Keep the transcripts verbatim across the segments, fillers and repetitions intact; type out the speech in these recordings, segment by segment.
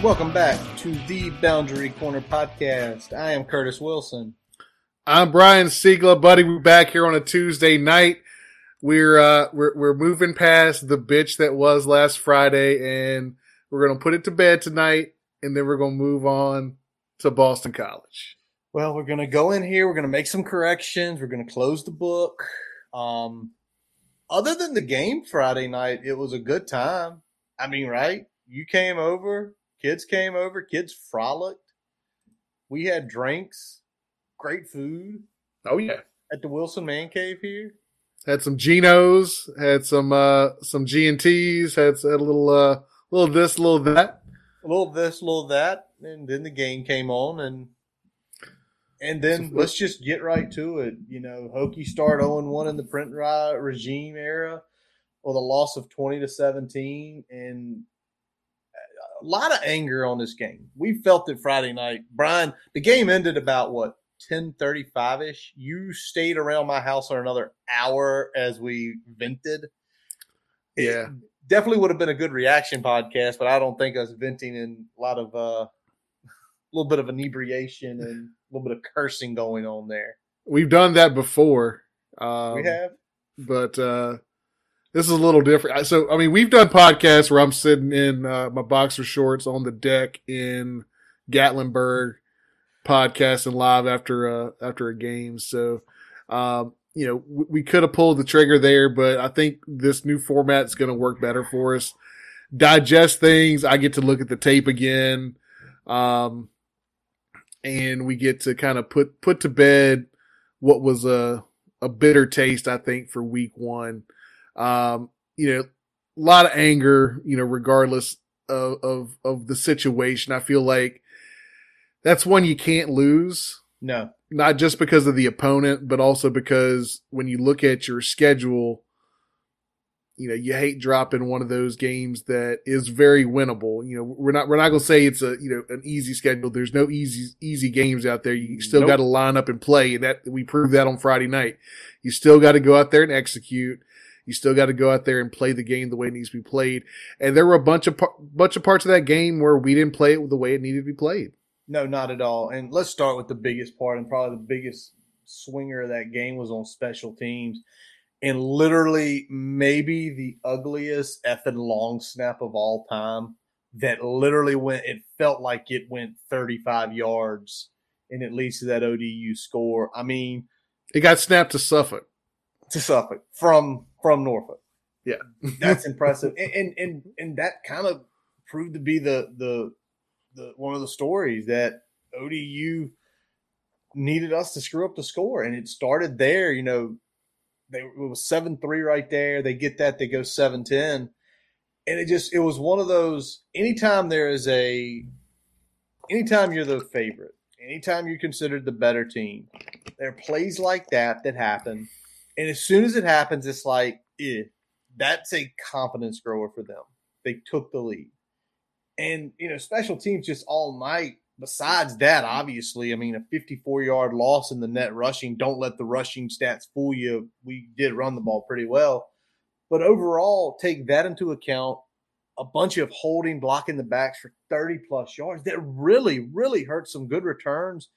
Welcome back to the Boundary Corner podcast. I am Curtis Wilson. I'm Brian Siegler, buddy. We're back here on a Tuesday night. We're uh, we're we're moving past the bitch that was last Friday, and we're gonna put it to bed tonight, and then we're gonna move on to Boston College. Well, we're gonna go in here. We're gonna make some corrections. We're gonna close the book. Um, other than the game Friday night, it was a good time. I mean, right? You came over. Kids came over. Kids frolicked. We had drinks. Great food. Oh, yeah. At the Wilson Man Cave here. Had some Genos. Had some uh, some G and T's. Had, had a little, uh, little this, a little that. A little this, a little that. And then the game came on. And and then so, let's just get right to it. You know, Hokie start oh and one in the Print regime era with a loss of twenty to seventeen. And a lot of anger on this game. We felt it Friday night. Brian, the game ended about, what, ten thirty-five-ish? You stayed around my house for another hour as we vented. Yeah. It definitely would have been a good reaction podcast, but I don't think us venting in a lot of uh, – a little bit of inebriation and a little bit of cursing going on there. We've done that before. Um, we have? But uh, – this is a little different. So, I mean, we've done podcasts where I'm sitting in uh, my boxer shorts on the deck in Gatlinburg, podcasting live after a, after a game. So, um, you know, we, we could have pulled the trigger there, but I think this new format is going to work better for us. Digest things. I get to look at the tape again, um, and we get to kind of put put to bed what was a a bitter taste, I think, for week one. Um, you know, a lot of anger, you know, regardless of, of, of the situation. I feel like that's one you can't lose. No. Not just because of the opponent, but also because when you look at your schedule, you know, you hate dropping one of those games that is very winnable. You know, we're not, we're not going to say it's a, you know, an easy schedule. There's no easy, easy games out there. You still nope. got to line up and play. And that we proved that on Friday night. You still got to go out there and execute. You still got to go out there and play the game the way it needs to be played. And there were a bunch of par- bunch of parts of that game where we didn't play it the way it needed to be played. No, not at all. And let's start with the biggest part, and probably the biggest swinger of that game was on special teams. And literally maybe the ugliest effing long snap of all time that literally went – it felt like it went thirty-five yards and it leads to that O D U score. I mean – it got snapped to Suffolk. To Suffolk from – From Norfolk. Yeah. That's impressive. And, and and and that kind of proved to be the the the one of the stories that O D U needed us to screw up the score. And it started there, you know, they it was seven three right there. They get that, they go seven ten. And it just it was one of those anytime there is a anytime you're the favorite, anytime you're considered the better team, there are plays like that that happen. And as soon as it happens, it's like, eh, that's a confidence grower for them. They took the lead. And, you know, special teams just all night, besides that, obviously, I mean, a fifty-four-yard loss in the net rushing. Don't let the rushing stats fool you. We did run the ball pretty well. But overall, take that into account, a bunch of holding, blocking the backs for thirty-plus yards. That really, really hurt some good returns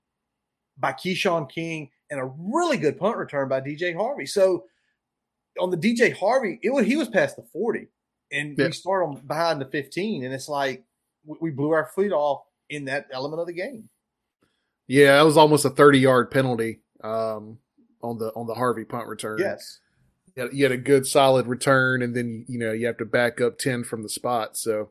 by Keyshawn King. And a really good punt return by D J Harvey. So on the D J Harvey, it was, he was past the forty, and yeah. we start on behind the fifteen, and it's like we blew our feet off in that element of the game. Yeah, that was almost a thirty-yard penalty um, on the on the Harvey punt return. Yes, you had, you had a good solid return, and then you know you have to back up ten from the spot. So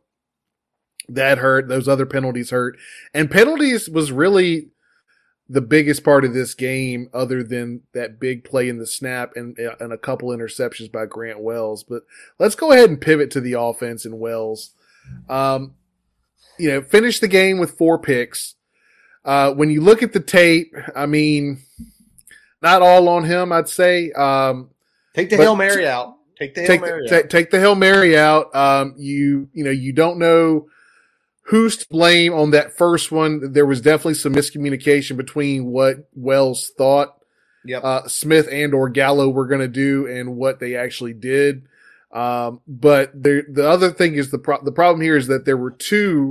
that hurt. Those other penalties hurt, and penalties was really the biggest part of this game, other than that big play in the snap and, and a couple interceptions by Grant Wells. But let's go ahead and pivot to the offense in Wells. Um, you know, finish the game with four picks. Uh, when you look at the tape, I mean, not all on him, I'd say. Um, take the Hail Mary out. Take the Hail take Mary the, out. T- take the Hail Mary out. Um, you, you know, you don't know who's to blame on that first one. There was definitely some miscommunication between what Wells thought yep. uh, Smith and or Gallo were going to do and what they actually did. Um, but there, the other thing is the pro- the problem here is that there were two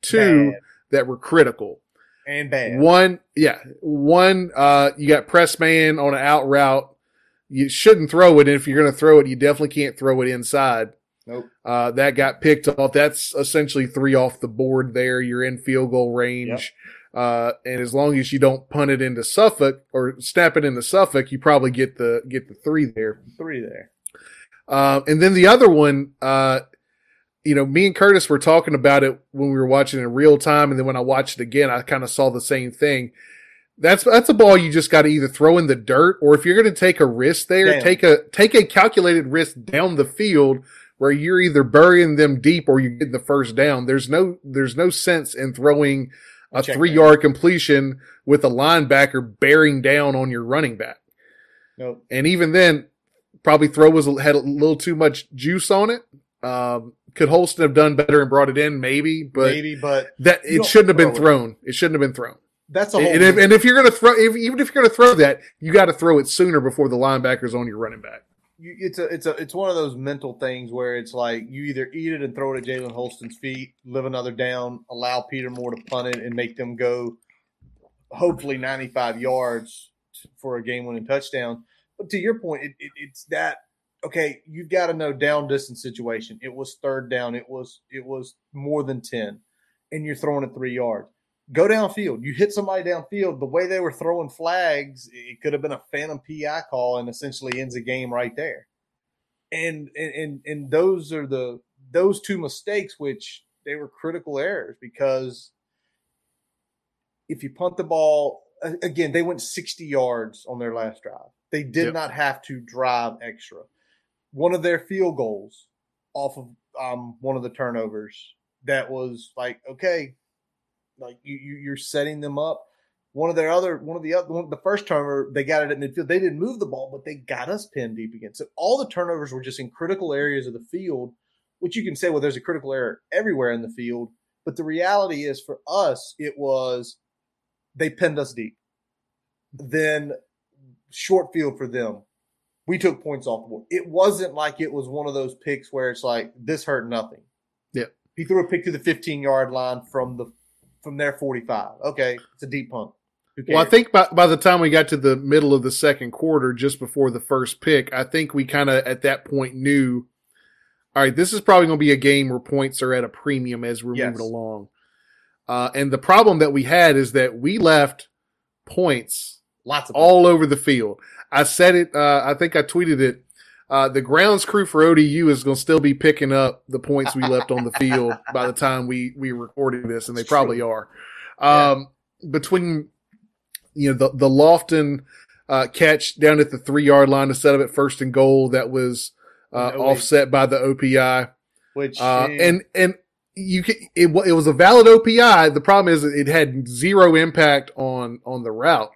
two Bad. that were critical. And bad. One, yeah, one, uh, you got press man on an out route. You shouldn't throw it. And if you're going to throw it, you definitely can't throw it inside. Nope. Uh, that got picked off. That's essentially three off the board there. You're in field goal range. Yep. Uh, and as long as you don't punt it into Suffolk or snap it into Suffolk, you probably get the, get the three there. Three there. Um, and then the other one, uh, you know, me and Curtis were talking about it when we were watching it in real time. And then when I watched it again, I kind of saw the same thing. That's, that's a ball you just got to either throw in the dirt, or if you're going to take a risk there, Damn. take a, take a calculated risk down the field where you're either burying them deep or you're getting the first down. There's no, there's no sense in throwing a Check three that. yard completion with a linebacker bearing down on your running back. Nope. And even then, probably throw was, had a little too much juice on it. Um, could Holston have done better and brought it in? Maybe, but maybe, but that you it shouldn't have been throw it. thrown. It shouldn't have been thrown. That's a whole. And if, and if you're going to throw, if, even if you're going to throw that, you got to throw it sooner before the linebacker's on your running back. You, it's a, it's a, it's one of those mental things where it's like you either eat it and throw it at Jalen Holston's feet, live another down, allow Peter Moore to punt it and make them go, hopefully ninety-five yards for a game-winning touchdown. But to your point, it, it, it's that okay. You've got to know down distance situation. It was third down. It was it was more than ten, and you're throwing it three yards. Go downfield. You hit somebody downfield. The way they were throwing flags, it could have been a phantom P I call and essentially ends the game right there. And and and those are the those two mistakes, which they were critical errors, because if you punt the ball again, they went sixty yards on their last drive. They did Yep. not have to drive extra. One of their field goals off of um, one of the turnovers that was like okay. Like you, you, you're setting them up. One of their other, one of the other, one, the first turnover, they got it at midfield. They didn't move the ball, but they got us pinned deep again. So all the turnovers were just in critical areas of the field, which you can say, well, there's a critical error everywhere in the field. But the reality is, for us, it was they pinned us deep. Then short field for them, we took points off the board. It wasn't like it was one of those picks where it's like this hurt nothing. Yeah, he threw a pick to the fifteen yard line from the. From their forty-five. Okay, it's a deep punt. Who cares? well, I think by, by the time we got to the middle of the second quarter, just before the first pick, I think we kind of at that point knew, all right, this is probably going to be a game where points are at a premium as we're Yes. moving along. Uh, and the problem that we had is that we left points Lots of all over the field. I said it, uh, I think I tweeted it. Uh, the grounds crew for O D U is going to still be picking up the points we left on the field by the time we, we recorded this, and they It's probably true. are. Um, yeah. Between, you know, the, the Lofton, uh, catch down at the three yard line to set up at first and goal that was, uh, No way. offset by the O P I. Which Uh, is, and, and you can, it, wa- it was a valid O P I. The problem is it had zero impact on, on the route.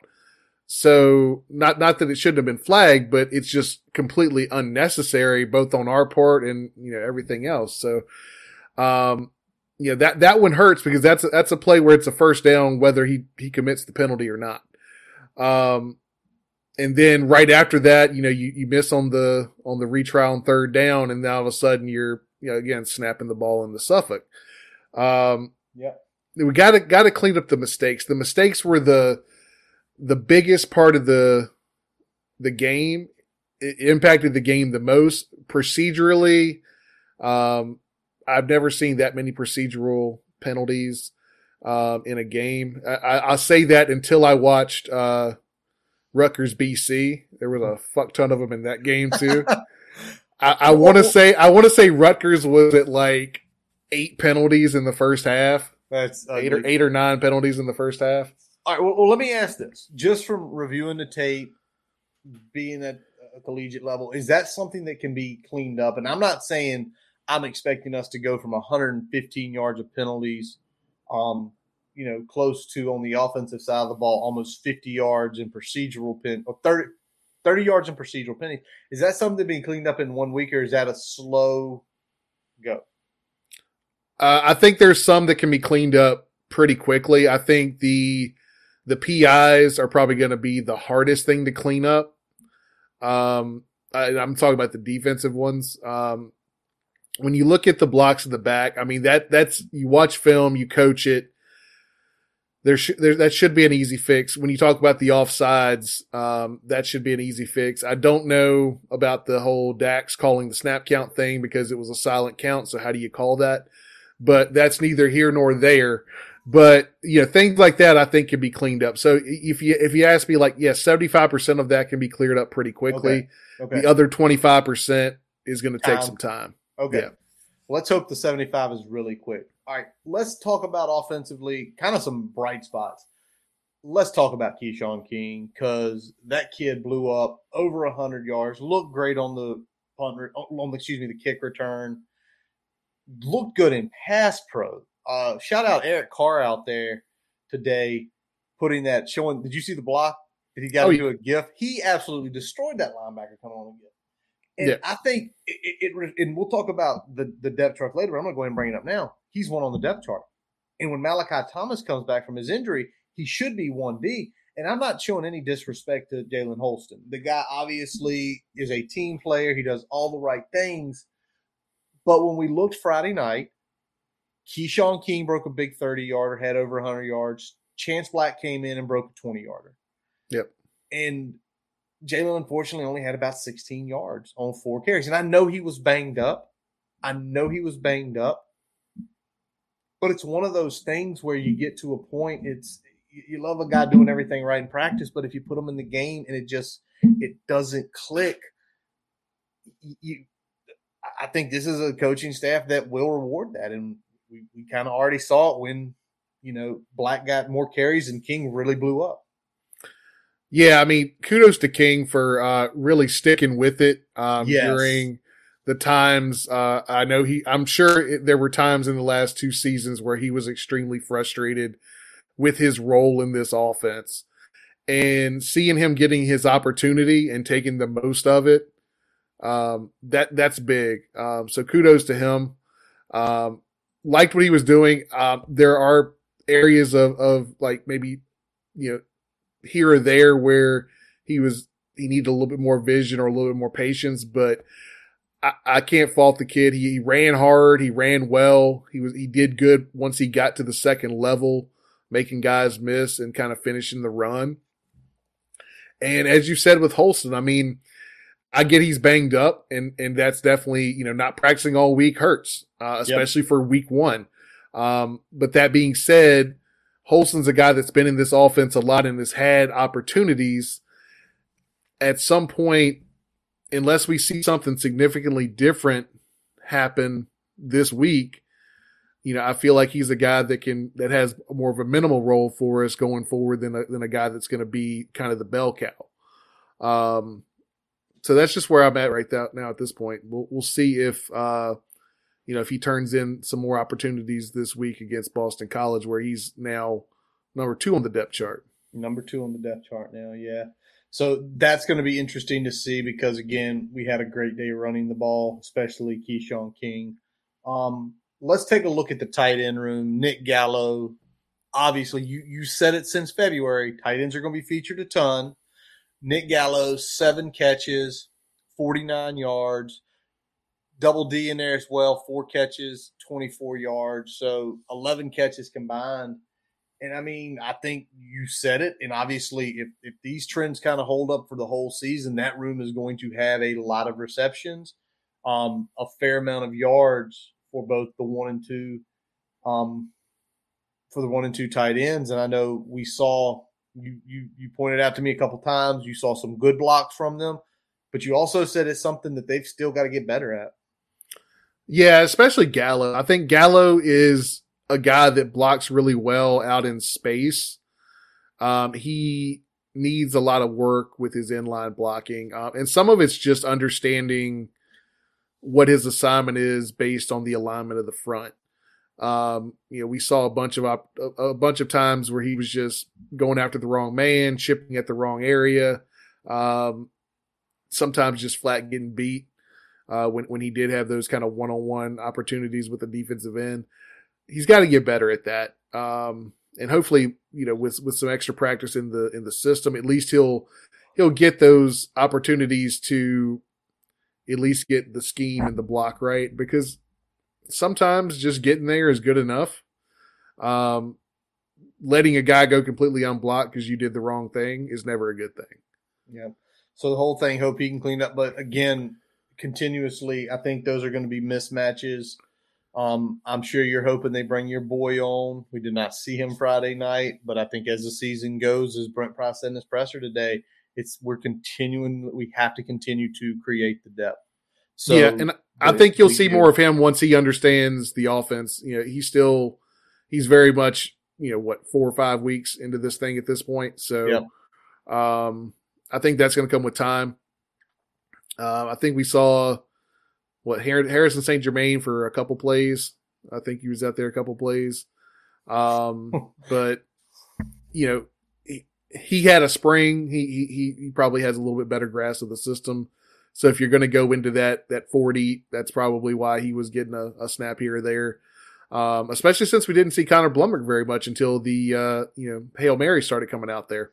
So not, not that it shouldn't have been flagged, but it's just completely unnecessary, both on our part and, you know, everything else. So, um, you know, that, that one hurts because that's, a, that's a play where it's a first down, whether he, he commits the penalty or not. Um, and then right after that, you know, you, you miss on the, on the retrial on third down, and now all of a sudden you're, you know, again, snapping the ball into Suffolk. Um, yeah. we gotta, gotta clean up the mistakes. The mistakes were the, the biggest part of the the game. It impacted the game the most procedurally. Um, I've never seen that many procedural penalties um, in a game. I, I, I'll say that until I watched uh, Rutgers B C. There was a fuck ton of them in that game too. I, I want to say I want to say Rutgers was at like eight penalties in the first half. That's Eight or ugly. eight or nine penalties in the first half. All right. Well, well, let me ask this: just from reviewing the tape, being at a collegiate level, is that something that can be cleaned up? And I'm not saying I'm expecting us to go from one hundred fifteen yards of penalties, um, you know, close to on the offensive side of the ball, almost fifty yards in procedural pen or thirty, thirty yards in procedural penalties. Is that something being cleaned up in one week, or is that a slow go? Uh, I think there's some that can be cleaned up pretty quickly. I think the the P Is are probably going to be the hardest thing to clean up. Um, I, I'm talking about the defensive ones. Um, when you look at the blocks in the back, I mean, that that's, you watch film, you coach it. There, sh- there that should be an easy fix. When you talk about the offsides, um, that should be an easy fix. I don't know about the whole Dax calling the snap count thing because it was a silent count. So how do you call that? But that's neither here nor there. But, you know, things like that I think can be cleaned up. So if you if you ask me, like, yes, yeah, seventy-five percent of that can be cleared up pretty quickly. Okay. Okay. The other twenty-five percent is going to take Time. some time. Okay. Yeah. Let's hope the seventy-five is really quick. All right, let's talk about offensively, kind of some bright spots. Let's talk about Keyshawn King because that kid blew up over one hundred yards, looked great on the punt, on the, excuse me, the kick return, looked good in pass pro. Uh, shout out Eric Carr out there today, putting that, showing, did you see the block that he got oh, into yeah. a GIF? He absolutely destroyed that linebacker coming on a GIF. And yeah. I think it, it, and we'll talk about the, the depth chart later, but I'm going to go ahead and bring it up now. He's one on the depth chart. And when Malachi Thomas comes back from his injury, he should be one D. And I'm not showing any disrespect to Jalen Holston. The guy obviously is a team player. He does all the right things. But when we looked Friday night, Keyshawn King broke a big thirty-yarder, had over one hundred yards. Chance Black came in and broke a twenty-yarder. Yep. And Jalen, unfortunately, only had about sixteen yards on four carries. And I know he was banged up. I know he was banged up. But it's one of those things where you get to a point, it's you love a guy doing everything right in practice, but if you put him in the game and it just it doesn't click, you, I think this is a coaching staff that will reward that. And we, we kind of already saw it when, you know, Black got more carries and King really blew up. Yeah, I mean, kudos to King for uh, really sticking with it um, yes. during the times. Uh, I know he, I'm sure it, there were times in the last two seasons where he was extremely frustrated with his role in this offense. And seeing him getting his opportunity and taking the most of it, um, that that's big. Um, so kudos to him. Um, liked what he was doing. Um, there are areas of, of like maybe, you know, here or there where he was, he needed a little bit more vision or a little bit more patience, but I, I can't fault the kid. He, he ran hard. He ran well. He was, he did good once he got to the second level, making guys miss and kind of finishing the run. And as you said with Holston, I mean, I get he's banged up and, and that's definitely, you know, not practicing all week hurts, uh, especially yep. for week one. Um, but that being said, Holston's a guy that's been in this offense a lot and has had opportunities. At some point, unless we see something significantly different happen this week, you know, I feel like he's a guy that can, that has more of a minimal role for us going forward than a, than a guy that's going to be kind of the bell cow. Um, so that's just where I'm at right now at this point. We'll, we'll see if, uh, you know, if he turns in some more opportunities this week against Boston College, where he's now number two on the depth chart. Number two on the depth chart now, yeah. So that's going to be interesting to see because, again, we had a great day running the ball, especially Keyshawn King. Um, let's take a look at the tight end room. Nick Gallo, obviously, you, you said it since February. Tight ends are going to be featured a ton. Nick Gallo, seven catches, forty-nine yards. Double D in there as well, four catches, twenty-four yards. So eleven catches combined. And, I mean, I think you said it. And, obviously, if, if these trends kind of hold up for the whole season, that room is going to have a lot of receptions, um, a fair amount of yards for both the one and two, um, for the one and two tight ends. And I know we saw you, you, you pointed out to me a couple times, you saw some good blocks from them. But you also said it's something that they've still got to get better at. Yeah, especially Gallo. I think Gallo is a guy that blocks really well out in space. Um, he needs a lot of work with his inline blocking. Um, and some of it's just understanding what his assignment is based on the alignment of the front. Um, you know, we saw a bunch of op- a bunch of times where he was just going after the wrong man, chipping at the wrong area. Um, sometimes just flat getting beat. Uh, when, when he did have those kind of one-on-one opportunities with the defensive end, he's got to get better at that. Um, and hopefully, you know, with, with some extra practice in the, in the system, at least he'll, he'll get those opportunities to at least get the scheme and the block right. Because sometimes just getting there is good enough. Um, letting a guy go completely unblocked because you did the wrong thing is never a good thing. Yeah. So the whole thing, hope he can clean up. But again, continuously, I think those are going to be mismatches. Um, I'm sure you're hoping they bring your boy on. We did not see him Friday night, but I think as the season goes, as Brent Price said in his presser today, it's we're continuing. We have to continue to create the depth. So yeah, and I think you'll see more of him once he understands the offense. You know, he's still he's very much you know what four or five weeks into this thing at this point. So, yep. um, I think that's going to come with time. Uh, I think we saw. What Harrison Saint Germain for a couple plays. I think he was out there a couple plays. Um, but you know, he, he had a spring. He, he he probably has a little bit better grasp of the system. So if you're going to go into that that forty, that's probably why he was getting a, a snap here or there. Um, especially since we didn't see Connor Blumberg very much until the uh, you know Hail Mary started coming out there.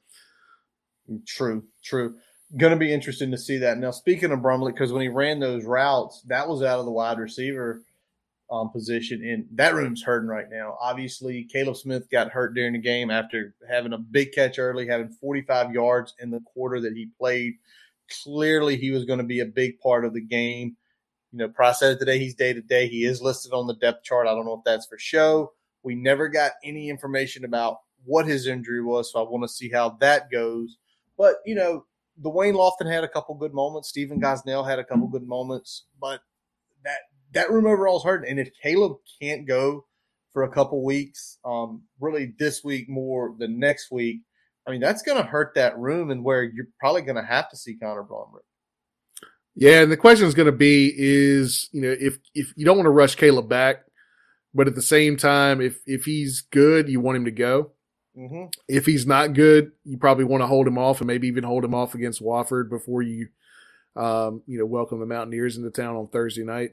True, true. Going to be interesting to see that. Now, speaking of Brumley, because when he ran those routes, that was out of the wide receiver um, position, and that room's hurting right now. Obviously, Caleb Smith got hurt during the game after having a big catch early, having forty-five yards in the quarter that he played. Clearly, he was going to be a big part of the game. You know, Price said today he's day-to-day. He is listed on the depth chart. I don't know if that's for show. We never got any information about what his injury was, so I want to see how that goes. But, you know, Dwayne Lofton had a couple good moments. Stephen Gosnell had a couple good moments, but that that room overall is hurting. And if Caleb can't go for a couple weeks, um, really this week more than next week, I mean, that's going to hurt that room and where you're probably going to have to see Connor Blumberg. Yeah, and the question is going to be is, you know, if if you don't want to rush Caleb back, but at the same time, if if he's good, you want him to go. Mm-hmm. If he's not good, you probably want to hold him off and maybe even hold him off against Wofford before you, um, you know, welcome the Mountaineers into town on Thursday night.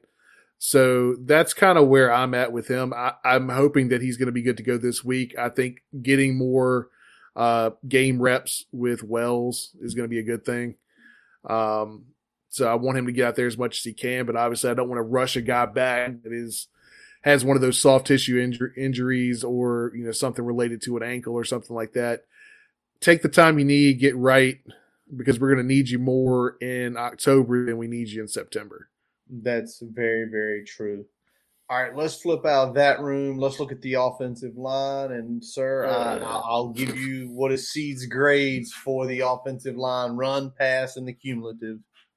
So that's kind of where I'm at with him. I, I'm hoping that he's going to be good to go this week. I think getting more uh, game reps with Wells is going to be a good thing. Um, so I want him to get out there as much as he can, but obviously I don't want to rush a guy back that is has one of those soft tissue injur- injuries or, you know, something related to an ankle or something like that. Take the time you need, get right, because we're going to need you more in October than we need you in September. That's very, very true. All right, let's flip out of that room. Let's look at the offensive line. And, sir, I, I'll give you what is Seed's grades for the offensive line, run, pass, and the cumulative.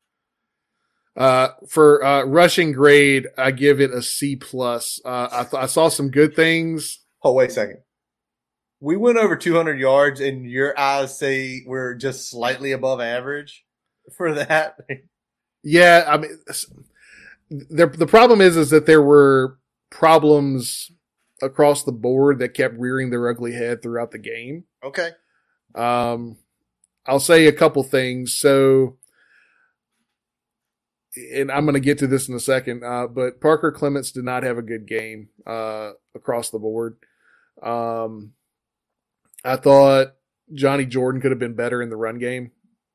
Uh, for uh, rushing grade, I give it a C plus. Uh, I, th- I saw some good things. Oh, wait a second. We went over two hundred yards, and your eyes say we're just slightly above average for that. Yeah, I mean, the the problem is is that there were problems across the board that kept rearing their ugly head throughout the game. Okay. Um, I'll say a couple things. So. And I'm going to get to this in a second, uh, but Parker Clements did not have a good game uh, across the board. Um, I thought Johnny Jordan could have been better in the run game.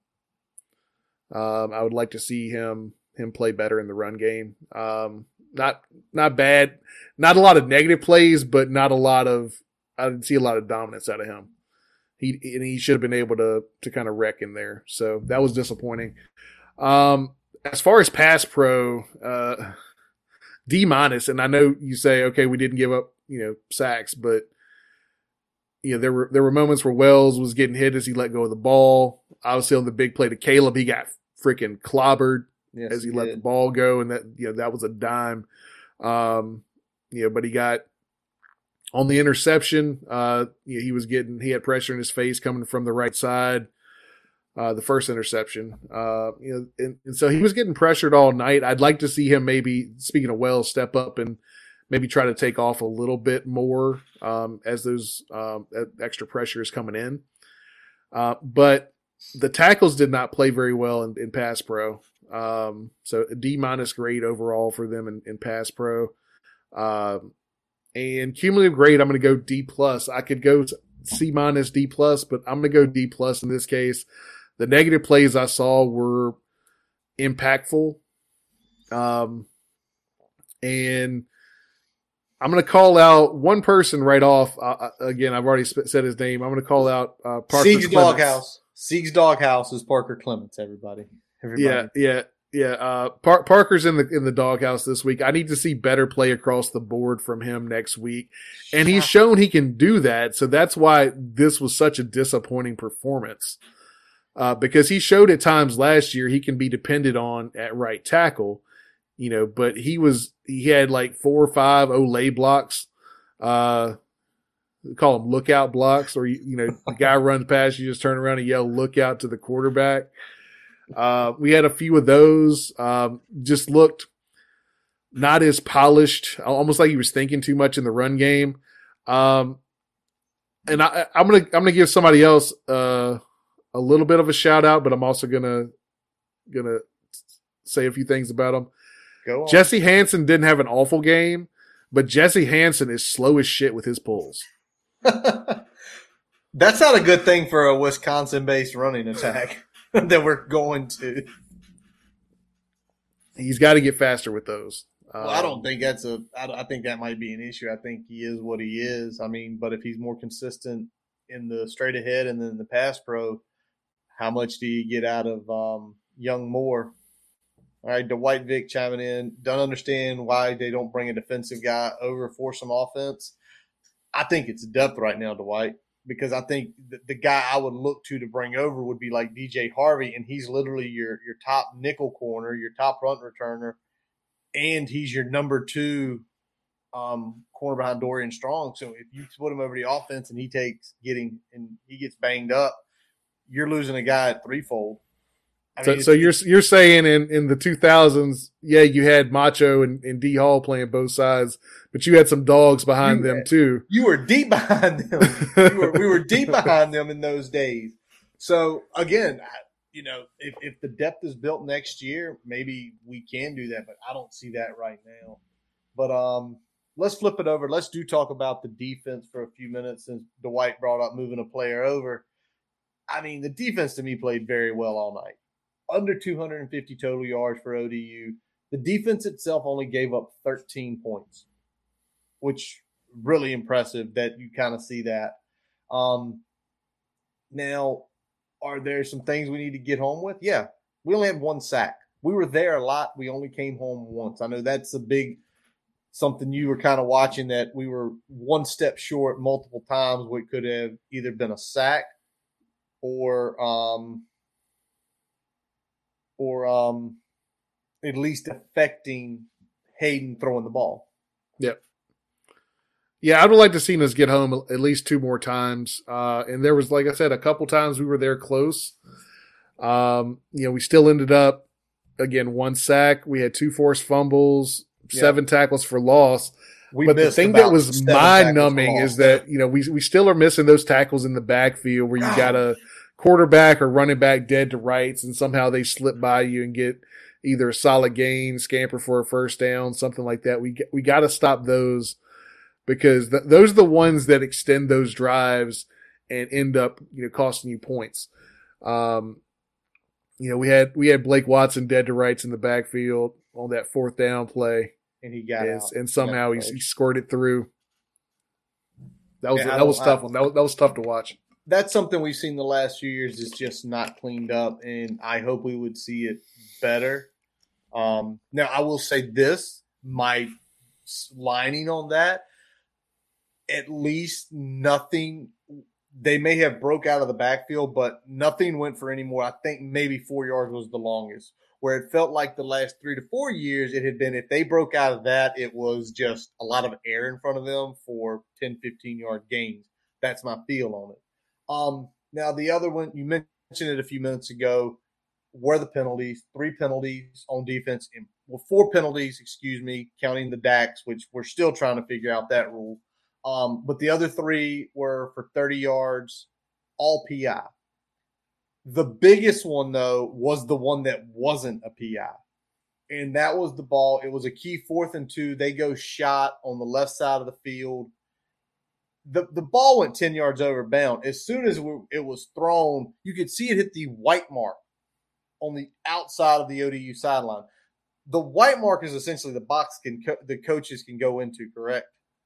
Um, I would like to see him him play better in the run game. Um, not not bad, not a lot of negative plays, but not a lot of I didn't see a lot of dominance out of him. He and he should have been able to to kind of wreck in there, so that was disappointing. Um, As far as pass pro, uh, D minus, and I know you say, okay, we didn't give up, you know, sacks, but you know there were there were moments where Wells was getting hit as he let go of the ball. Obviously, on the big play to Caleb, he got freaking clobbered yes, as he, he let the ball go, and that you know that was a dime. Um, you know, but he got on the interception. Uh, you know, he was getting he had pressure in his face coming from the right side. Uh, the first interception, uh, you know, and, and so he was getting pressured all night. I'd like to see him maybe, speaking of Wells, step up and maybe try to take off a little bit more um, as those um, extra pressure is coming in. Uh, but the tackles did not play very well in, in pass pro. Um, so a D minus grade overall for them in, in pass pro. Um, and cumulative grade, I'm going to go D plus. I could go C minus, D plus, but I'm going to go D plus in this case. The negative plays I saw were impactful. Um, and I'm going to call out one person right off. Uh, again, I've already sp- said his name. I'm going to call out uh, Parker Sieg's Clements. Doghouse. Sieg's Doghouse is Parker Clements. Everybody, everybody. Yeah, yeah, yeah. Uh, Par- Parker's in the in the doghouse this week. I need to see better play across the board from him next week, and he's shown he can do that. So that's why this was such a disappointing performance. Uh, because he showed at times last year he can be depended on at right tackle, you know, but he was, he had like four or five Olay blocks, uh, we call them lookout blocks, or, you, you know, the guy runs past, you just turn around and yell lookout to the quarterback. Uh, we had a few of those, um, just looked not as polished, almost like he was thinking too much in the run game. Um, and I, I'm going to, I'm going to give somebody else, uh, a little bit of a shout out, but I'm also gonna gonna say a few things about him. Go on. Jesse Hansen didn't have an awful game, but Jesse Hansen is slow as shit with his pulls. That's not a good thing for a Wisconsin-based running attack that we're going to. He's got to get faster with those. Well, um, I don't think that's a. I, I think that might be an issue. I think he is what he is. I mean, but if he's more consistent in the straight ahead and then the pass pro, how much do you get out of um, Young Moore? All right, Dwight Vick chiming in. Don't understand why they don't bring a defensive guy over for some offense. I think it's depth right now, Dwight, because I think the, the guy I would look to to bring over would be like D J Harvey, and he's literally your your top nickel corner, your top punt returner, and he's your number two um, corner behind Dorian Strong. So if you put him over the offense and he takes getting and he gets banged up, you're losing a guy at threefold. I so, mean, so you're you're saying in, in the two thousands, yeah, you had Macho and, and D Hall playing both sides, but you had some dogs behind you them had, too. You were deep behind them. we, were, we were deep behind them in those days. So again, I, you know, if, if the depth is built next year, maybe we can do that, but I don't see that right now. But um, let's flip it over. Let's do talk about the defense for a few minutes since Dwight brought up moving a player over. I mean, the defense to me played very well all night. Under two hundred fifty total yards for O D U. The defense itself only gave up thirteen points, which really impressive that you kind of see that. Um, now, are there some things we need to get home with? Yeah, we only had one sack. We were there a lot. We only came home once. I know that's a big something you were kind of watching, that we were one step short multiple times. We could have either been a sack or um, or um, at least affecting Hayden throwing the ball. Yep. Yeah, I would like to see us get home at least two more times. Uh, and there was, like I said, a couple times we were there close. Um, you know, we still ended up, again, one sack. We had two forced fumbles, yep. seven tackles for loss. We but the thing that was mind-numbing is that, you know, we we still are missing those tackles in the backfield where you got a quarterback or running back dead to rights, and somehow they slip by you and get either a solid gain, scamper for a first down, something like that. We we got to stop those, because th- those are the ones that extend those drives and end up, you know, costing you points. Um, you know, we had we had Blake Watson dead to rights in the backfield on that fourth down play, and he got and, out. and somehow he, he squirted through. That was Man, that was tough I, one. That was, that was tough to watch. That's something we've seen the last few years is just not cleaned up, and I hope we would see it better. Um, now, I will say this, my lining on that, at least nothing, they may have broke out of the backfield, but nothing went for any more. I think maybe four yards was the longest, where it felt like the last three to four years it had been, if they broke out of that, it was just a lot of air in front of them for ten, fifteen-yard gains. That's my feel on it. Um, now, the other one, you mentioned it a few minutes ago, were the penalties. Three penalties on defense. And, well, four penalties, excuse me, counting the D A Cs, which we're still trying to figure out that rule. Um, but the other three were for thirty yards, all P I. The biggest one, though, was the one that wasn't a P I. And that was the ball. It was a key fourth and two. They go shot on the left side of the field. The the ball went ten yards over bound. As soon as it was thrown, you could see it hit the white mark on the outside of the O D U sideline. The white mark is essentially the box can co- the coaches can go into, correct?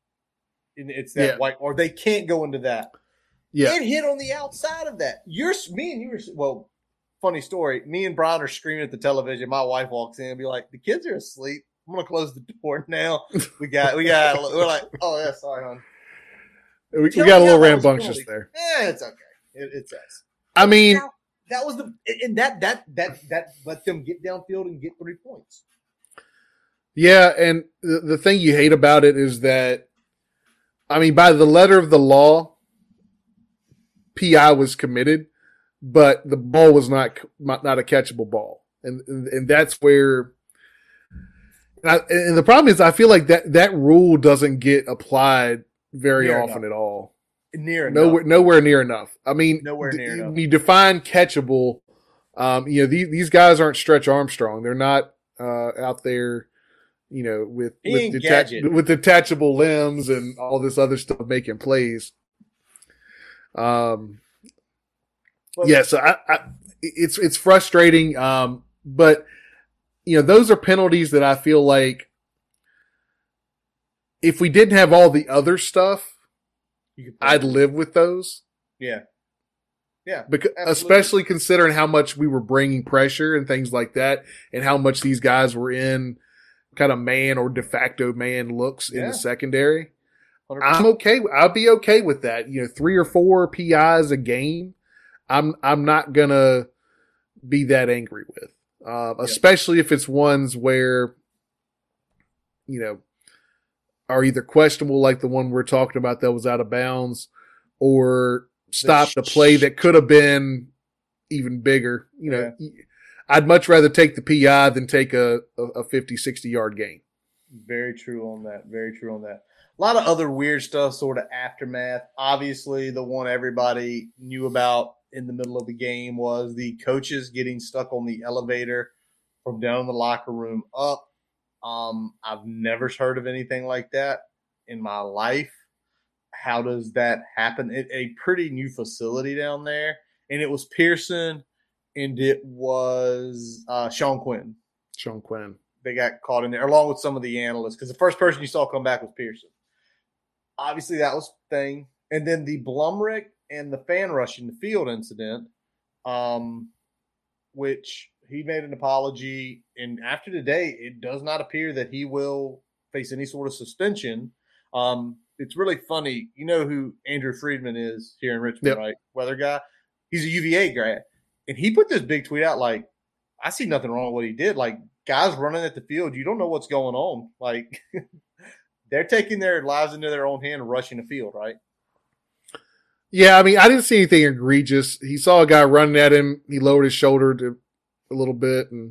And it's that Yeah. white, or they can't go into that. Yeah. It hit on the outside of that. You're me and you were well. Funny story. Me and Brian are screaming at the television. My wife walks in and be like, "The kids are asleep. I'm gonna close the door now." We got, we got. We're like, "Oh yeah, sorry, hon." We, we Tell got a me little how that was rambunctious penalty. there. Yeah, it's okay. It, it's us. I mean, Now, that was the and that that that that let them get downfield and get three points. yeah, and the, the thing you hate about it is that, I mean, by the letter of the law, P I was committed, but the ball was not not a catchable ball, and and, and that's where. And, I, and the problem is, I feel like that that rule doesn't get applied very Near often enough. at all. Near Nowhere, enough. nowhere near enough. I mean, Nowhere near th- enough. when you define catchable, um, you know, these these guys aren't Stretch Armstrong. They're not uh, out there, you know, with He with, ain't deta- Gadget. with detachable limbs and all this other stuff making plays. Um, But- yeah, so I, I, it's it's frustrating, um, but you know, those are penalties that I feel like if we didn't have all the other stuff, You could I'd live with those. Yeah. Yeah. Because, Absolutely. especially considering how much we were bringing pressure and things like that, and how much these guys were in kind of man or de facto man looks in Yeah. the secondary. one hundred percent. I'm okay. I'll be okay with that. You know, three or four P Is a game. I'm I'm not gonna be that angry with, uh, especially if it's ones where, you know, are either questionable, like the one we're talking about that was out of bounds, or stopped a play that could have been even bigger. You know, I'd much rather take the P I than take a, a fifty, sixty yard gain. Very true on that. Very true on that. A lot of other weird stuff, sort of aftermath. Obviously, the one everybody knew about in the middle of the game was the coaches getting stuck on the elevator from down in the locker room up. Um, I've never heard of anything like that in my life. How does that happen? It, a pretty new facility down there, and it was Pearson, and it was uh, Sean Quinn. Sean Quinn. They got caught in there along with some of the analysts because the first person you saw come back was Pearson. Obviously, that was the thing. And then the Blumrick and the fan rushing the field incident, um, which he made an apology. And after today, it does not appear that he will face any sort of suspension. Um, it's really funny. You know who Andrew Friedman is here in Richmond, Yep. right? Weather guy. He's a U V A grad. And he put this big tweet out like, I see nothing wrong with what he did. Like, guys running at the field, you don't know what's going on. Like, they're taking their lives into their own hand and rushing the field, right? Yeah, I mean, I didn't see anything egregious. He saw a guy running at him. He lowered his shoulder to a little bit and,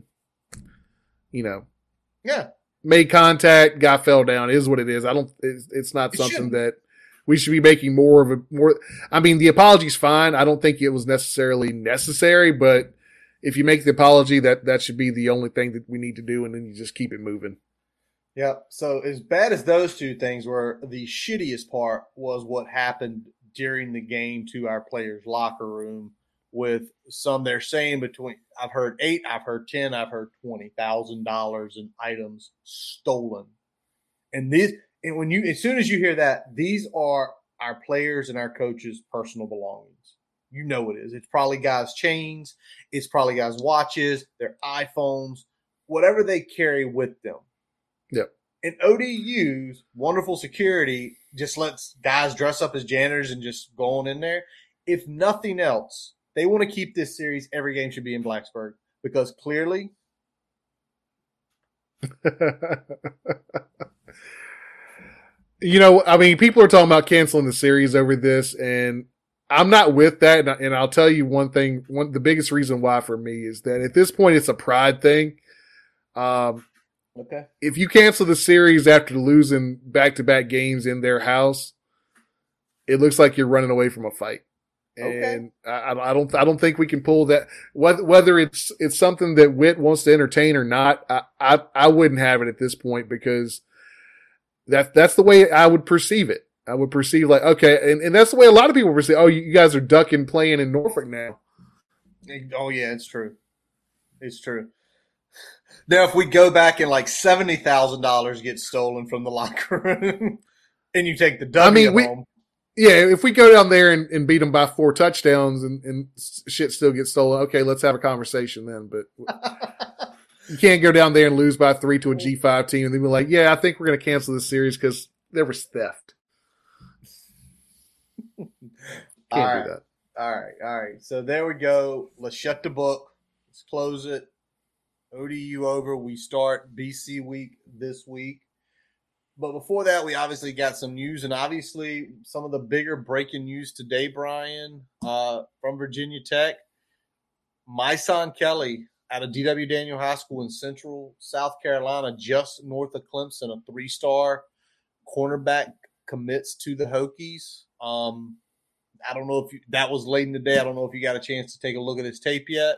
you know, Yeah. made contact. Guy fell down. It is what it is. I don't, it's, it's not It something shouldn't. that we should be making more of a more. I mean, the apology's fine. I don't think it was necessarily necessary, but if you make the apology, that, that should be the only thing that we need to do. And then you just keep it moving. Yeah. So as bad as those two things were, the shittiest part was what happened during the game to our players' locker room with some they're saying between I've heard eight, I've heard ten, I've heard twenty thousand dollars in items stolen. And these and when you as soon as you hear that, these are our players and our coaches' personal belongings. You know it is. It's probably guys' chains, it's probably guys' watches, their iPhones, whatever they carry with them. Yep. And O D U's wonderful security just lets guys dress up as janitors and just go on in there. If nothing else, they want to keep this series. Every game should be in Blacksburg because clearly, you know, I mean, people are talking about canceling the series over this, and I'm not with that. And, I, and I'll tell you one thing: one the biggest reason why for me is that at this point, it's a pride thing. Um, okay, if you cancel the series after losing back-to-back games in their house, it looks like you're running away from a fight. Okay. And I, I don't, I don't think we can pull that. Whether, whether it's it's something that Witt wants to entertain or not, I, I, I wouldn't have it at this point because that that's the way I would perceive it. I would perceive like okay, and, and that's the way a lot of people perceive. Oh, you guys are ducking playing in Norfolk now. oh yeah, it's true, it's true. Now, if we go back and like seventy thousand dollars gets stolen from the locker room, And you take the W I mean, we, home. Yeah, if we go down there and, and beat them by four touchdowns and, and shit still gets stolen, okay, let's have a conversation then. But you can't go down there and lose by three to a G five team and then be like, yeah, I think we're going to cancel this series because there was theft. Can't all right. do that. All right. All right. So there we go. Let's shut the book. Let's close it. O D U over. We start B C week this week. But before that, we obviously got some news, and obviously some of the bigger breaking news today, Brian, uh, from Virginia Tech. Myson Kelly out of D W Daniel High School in Central South Carolina, just north of Clemson, a three-star cornerback commits to the Hokies. Um, I don't know if you, that was late in the day. I don't know if you got a chance to take a look at his tape yet.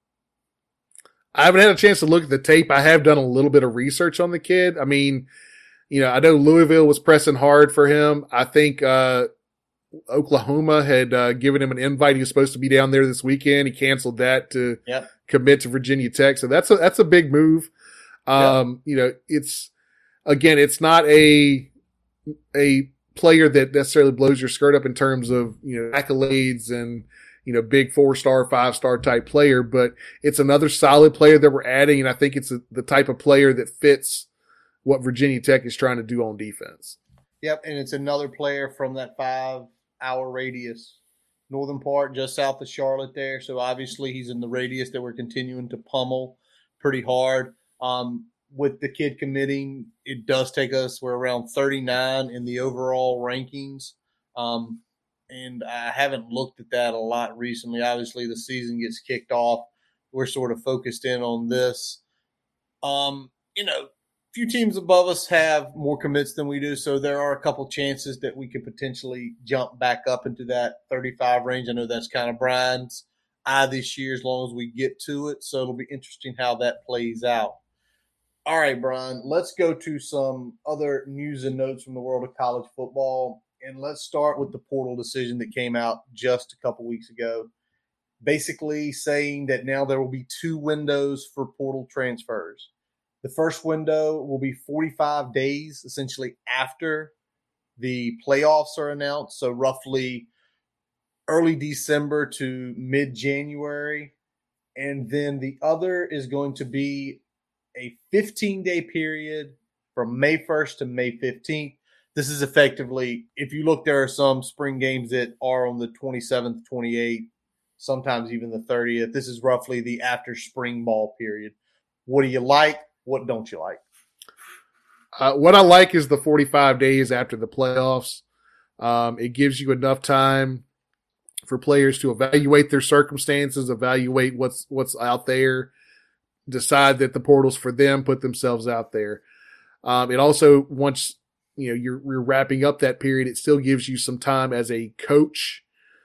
I haven't had a chance to look at the tape. I have done a little bit of research on the kid. I mean, you know, I know Louisville was pressing hard for him. I think uh, Oklahoma had uh, given him an invite. He was supposed to be down there this weekend. He canceled that to yep. commit to Virginia Tech. So that's a, that's a big move. Um, yep. You know, it's, again, it's not a, a player that necessarily blows your skirt up in terms of, you know, accolades and, you know, big four-star, five-star type player, but it's another solid player that we're adding. And I think it's a, the type of player that fits what Virginia Tech is trying to do on defense. Yep, and it's another player from that five-hour radius, northern part, just south of Charlotte there. So obviously he's in the radius that we're continuing to pummel pretty hard. Um, with the kid committing, it does take us, we're around thirty-nine in the overall rankings. Um, and I haven't looked at that a lot recently. Obviously the season gets kicked off. We're sort of focused in on this. Um, you know, few teams above us have more commits than we do, so there are a couple chances that we could potentially jump back up into that thirty-five range. I know that's kind of Brian's eye this year as long as we get to it, so it'll be interesting how that plays out. All right, Brian, let's go to some other news and notes from the world of college football, and let's start with the portal decision that came out just a couple weeks ago, basically saying that now there will be two windows for portal transfers. The first window will be forty-five days, essentially after the playoffs are announced, so roughly early December to mid-January. And then the other is going to be a fifteen-day period from May first to May fifteenth. This is effectively, if you look, there are some spring games that are on the twenty-seventh, twenty-eighth, sometimes even the thirtieth. This is roughly the after spring ball period. What do you like? What don't you like? Uh, what I like is the forty-five days after the playoffs. Um, it gives you enough time for players to evaluate their circumstances, evaluate what's what's out there, decide that the portal's for them, put themselves out there. Um, it also, once you know you're, you're wrapping up that period, it still gives you some time as a coach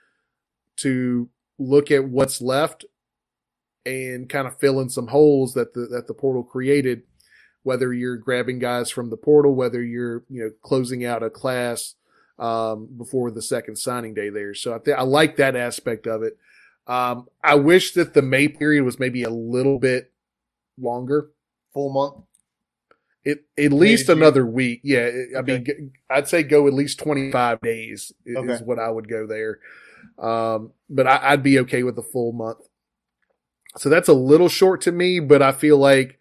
to look at what's left and kind of fill in some holes that the that the portal created, whether you're grabbing guys from the portal, whether you're you know closing out a class um, before the second signing day there. So I think I like that aspect of it. Um, I wish that the May period was maybe a little bit longer, full month. It at least another week. Yeah, I okay. mean, I'd say go at least twenty-five days is okay. what I would go there. Um, but I, I'd be okay with the full month. So that's a little short to me, but I feel like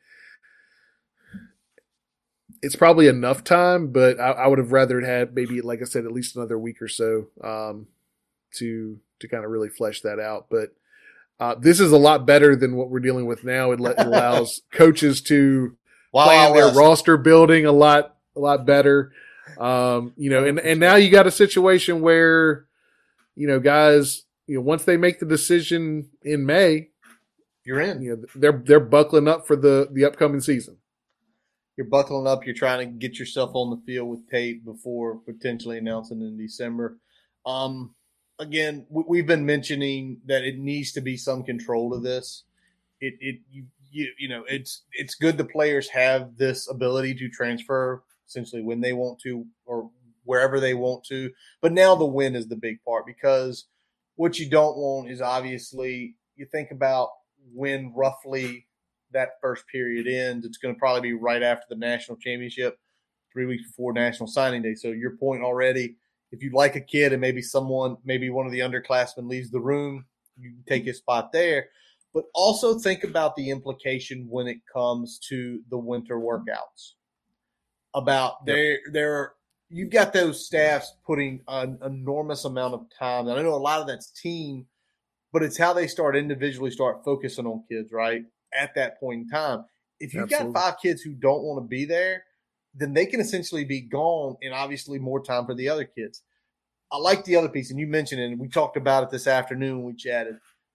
it's probably enough time, but I, I would have rather had maybe, like I said, at least another week or so um, to to kind of really flesh that out. But uh, this is a lot better than what we're dealing with now. It, let, it allows coaches to wow, plan their roster building a lot a lot better. Um, you know, and, and now you got a situation where, you know, guys, you know, once they make the decision in May, you're in. You know, they're they're buckling up for the, the upcoming season. You're buckling up. You're trying to get yourself on the field with tape before potentially announcing in December. Um, again, we've been mentioning that it needs to be some control to this. It it you you, you know it's it's good the players have this ability to transfer essentially when they want to or wherever they want to. But now the win is the big part, because what you don't want is obviously you think about when roughly that first period ends. It's going to probably be right after the national championship. three weeks before National Signing Day. So your point already, if you like a kid and maybe someone, maybe one of the underclassmen leaves the room, you can take his spot there. But also think about the implication when it comes to the winter workouts. About yep. there, there, you've got those staffs putting an enormous amount of time. And I know a lot of that's team, but it's how they start individually start focusing on kids, right? At that point in time. If you've Absolutely. got five kids who don't want to be there, then they can essentially be gone and obviously more time for the other kids. I like the other piece, and you mentioned it, and we talked about it this afternoon when we chatted.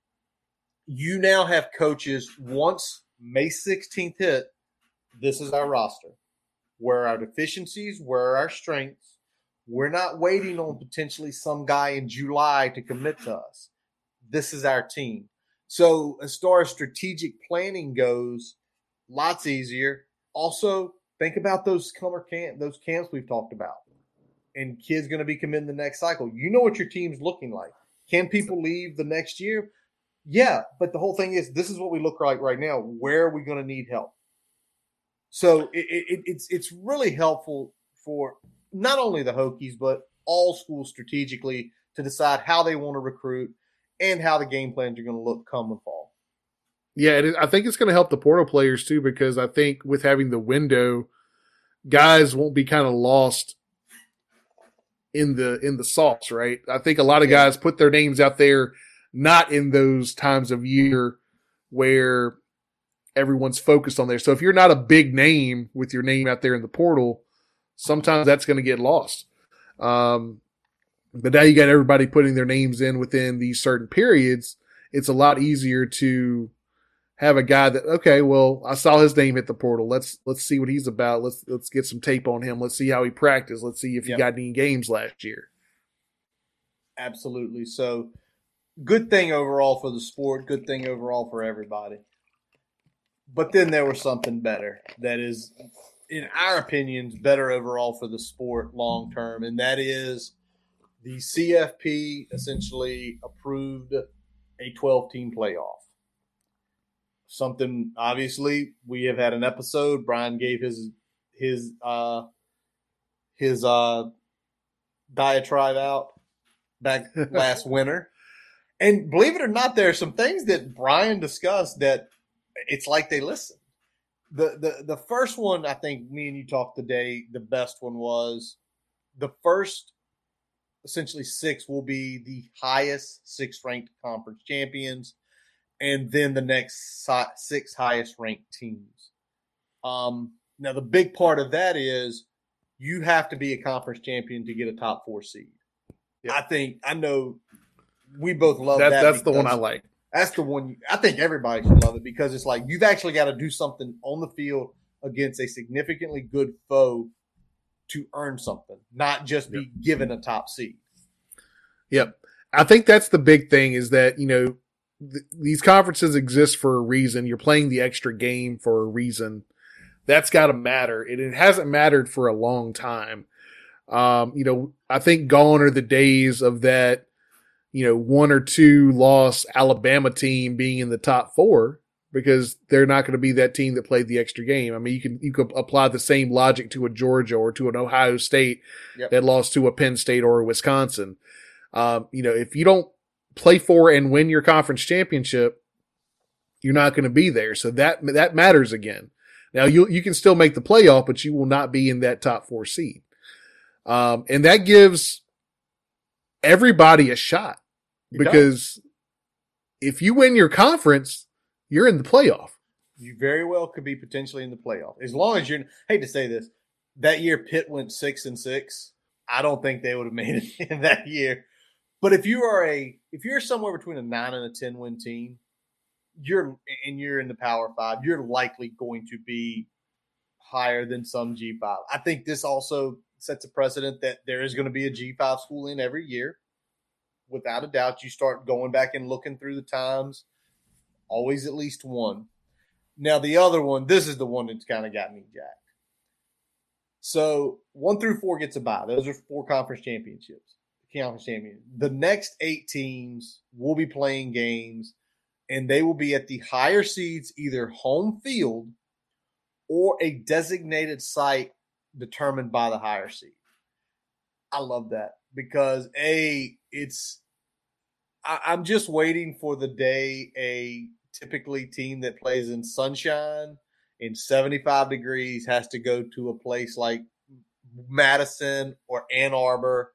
You now have coaches, once May sixteenth hit, this is our roster. Where are our deficiencies? Where are our strengths? We're not waiting on potentially some guy in July to commit to us. This is our team. So as far as strategic planning goes, lots easier. Also, think about those summer camp, those camps we've talked about. And kids going to be committing the next cycle. You know what your team's looking like. Can people leave the next year? Yeah, but the whole thing is, this is what we look like right now. Where are we going to need help? So it, it, it's it's really helpful for not only the Hokies, but all schools strategically to decide how they want to recruit and how the game plans are going to look come the fall. Yeah, and I think it's going to help the portal players too, because I think with having the window, guys won't be kind of lost in the in the sauce, right? I think a lot of guys put their names out there not in those times of year where everyone's focused on there. So if you're not a big name with your name out there in the portal, sometimes that's going to get lost. Um, but now you got everybody putting their names in within these certain periods. It's a lot easier to have a guy that, okay, well, I saw his name hit the portal. Let's let's see what he's about. Let's let's get some tape on him. Let's see how he practiced. Let's see if he yep. got any games last year. Absolutely. So good thing overall for the sport. Good thing overall for everybody. But then there was something better that is, in our opinions, better overall for the sport long term, and that is the C F P essentially approved a twelve-team playoff. Something, obviously, we have had an episode. Brian gave his his uh, his uh, diatribe out back last winter. And believe it or not, there are some things that Brian discussed that it's like they listen. The, the the first one, I think me and you talked today, the best one was the first essentially six will be the highest six-ranked conference champions, and then the next six highest-ranked teams. Um, now, the big part of that is you have to be a conference champion to get a top four seed. Yep. I think, I know we both love that. that that's the one I like. That's the one I think everybody should love it, because it's like you've actually got to do something on the field against a significantly good foe to earn something, not just be yep. given a top seed. Yep. I think that's the big thing is that, you know, th- these conferences exist for a reason. You're playing the extra game for a reason. That's got to matter. And it hasn't mattered for a long time. Um, you know, I think gone are the days of that, you know, one or two loss Alabama team being in the top four, because they're not going to be that team that played the extra game. I mean, you can you could apply the same logic to a Georgia or to an Ohio State yep. that lost to a Penn State or a Wisconsin. Um, you know, if you don't play for and win your conference championship, you're not going to be there. So that that matters again. Now you you can still make the playoff, but you will not be in that top four seed. Um, and that gives everybody a shot. Because if you win your conference, you're in the playoff. You very well could be potentially in the playoff. As long as you're – hate to say this. That year Pitt went six and six. I don't think they would have made it in that year. But if you are a – if you're somewhere between a nine and a ten-win team, you're and you're in the Power Five, you're likely going to be higher than some G five. I think this also sets a precedent that there is going to be a G five school in every year. Without a doubt, you start going back and looking through the times, always at least one. Now, the other one, this is the one that's kind of got me jacked. So, one through four gets a bye. Those are four conference championships. Conference champions. The next eight teams will be playing games, and they will be at the higher seeds, either home field or a designated site determined by the higher seed. I love that because a it's I, I'm just waiting for the day a typically team that plays in sunshine in seventy-five degrees has to go to a place like Madison or Ann Arbor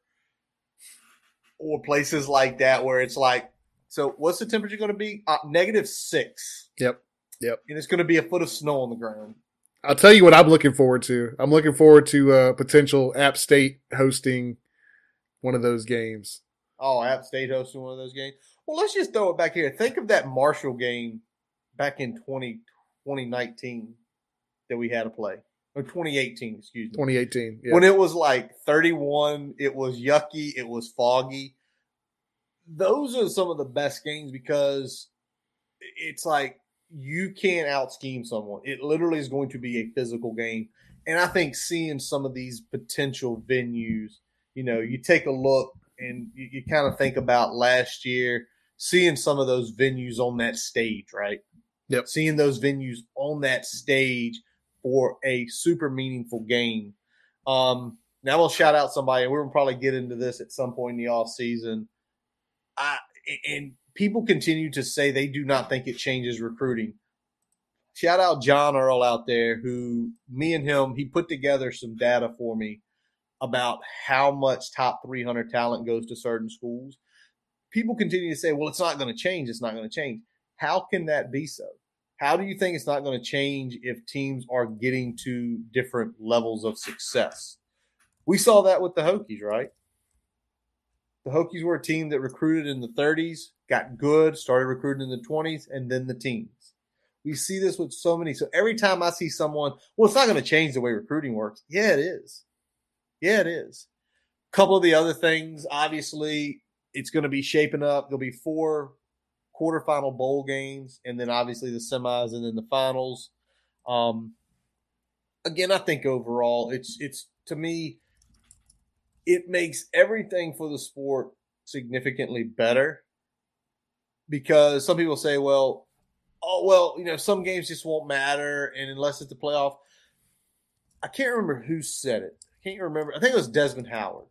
or places like that where it's like, so what's the temperature going to be? Uh, negative six. Yep. Yep. And it's going to be a foot of snow on the ground. I'll tell you what I'm looking forward to. I'm looking forward to uh, potential App State hosting one of those games. Oh, App State hosting one of those games. Well, let's just throw it back here. Think of that Marshall game back in twenty, twenty nineteen that we had to play. Or twenty eighteen, excuse me. twenty eighteen, yeah. When it was like thirty-one, it was yucky, it was foggy. Those are some of the best games because it's like you can't out-scheme someone. It literally is going to be a physical game. And I think seeing some of these potential venues, you know, you take a look and you, you kind of think about last year, seeing some of those venues on that stage, right? Yep. Seeing those venues on that stage for a super meaningful game. Um, now we'll shout out somebody, and we're gonna probably get into this at some point in the off season. I and people continue to say they do not think it changes recruiting. Shout out John Earl out there, who me and him, he put together some data for me about how much top three hundred talent goes to certain schools. People continue to say, well, it's not going to change. It's not going to change. How can that be so? How do you think it's not going to change if teams are getting to different levels of success? We saw that with the Hokies, right? The Hokies were a team that recruited in the thirties, got good, started recruiting in the twenties, and then the teens. We see this with so many. So every time I see someone, well, it's not going to change the way recruiting works. Yeah, it is. Yeah, it is. A couple of the other things, obviously, it's going to be shaping up. There'll be four quarterfinal bowl games, and then obviously the semis and then the finals. Um, again, I think overall, it's it's to me, it makes everything for the sport significantly better because some people say, well, oh, well, you know, some games just won't matter, and unless it's the playoff. I can't remember who said it. I can't remember. I think it was Desmond Howard.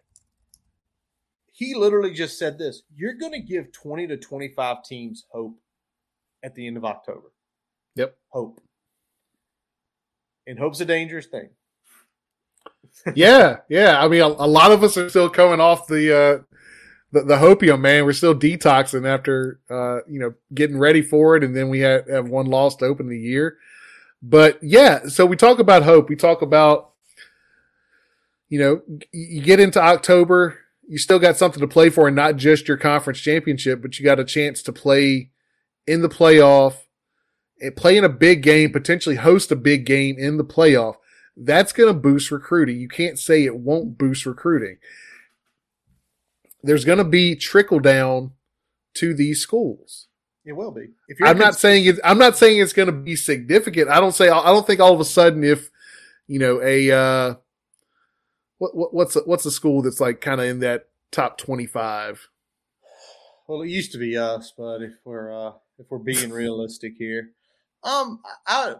He literally just said this: you're going to give twenty to twenty-five teams hope at the end of October. Yep. Hope. And hope's a dangerous thing. yeah, yeah. I mean, a, a lot of us are still coming off the uh, the, the hopium, man. We're still detoxing after uh, you know getting ready for it, and then we had have one loss to open the year. But yeah, so we talk about hope. We talk about you know you get into October, you still got something to play for, and not just your conference championship, but you got a chance to play in the playoff, and play in a big game, potentially host a big game in the playoff. That's going to boost recruiting. You can't say it won't boost recruiting. There's going to be trickle down to these schools. It will be. If you're I'm not saying it. I'm not saying it's going to be significant. I don't say. I don't think all of a sudden, if you know a uh, what, what what's a, what's a school that's like kind of in that top twenty-five. Well, it used to be us, but if we're uh, if we're being realistic here, um, I.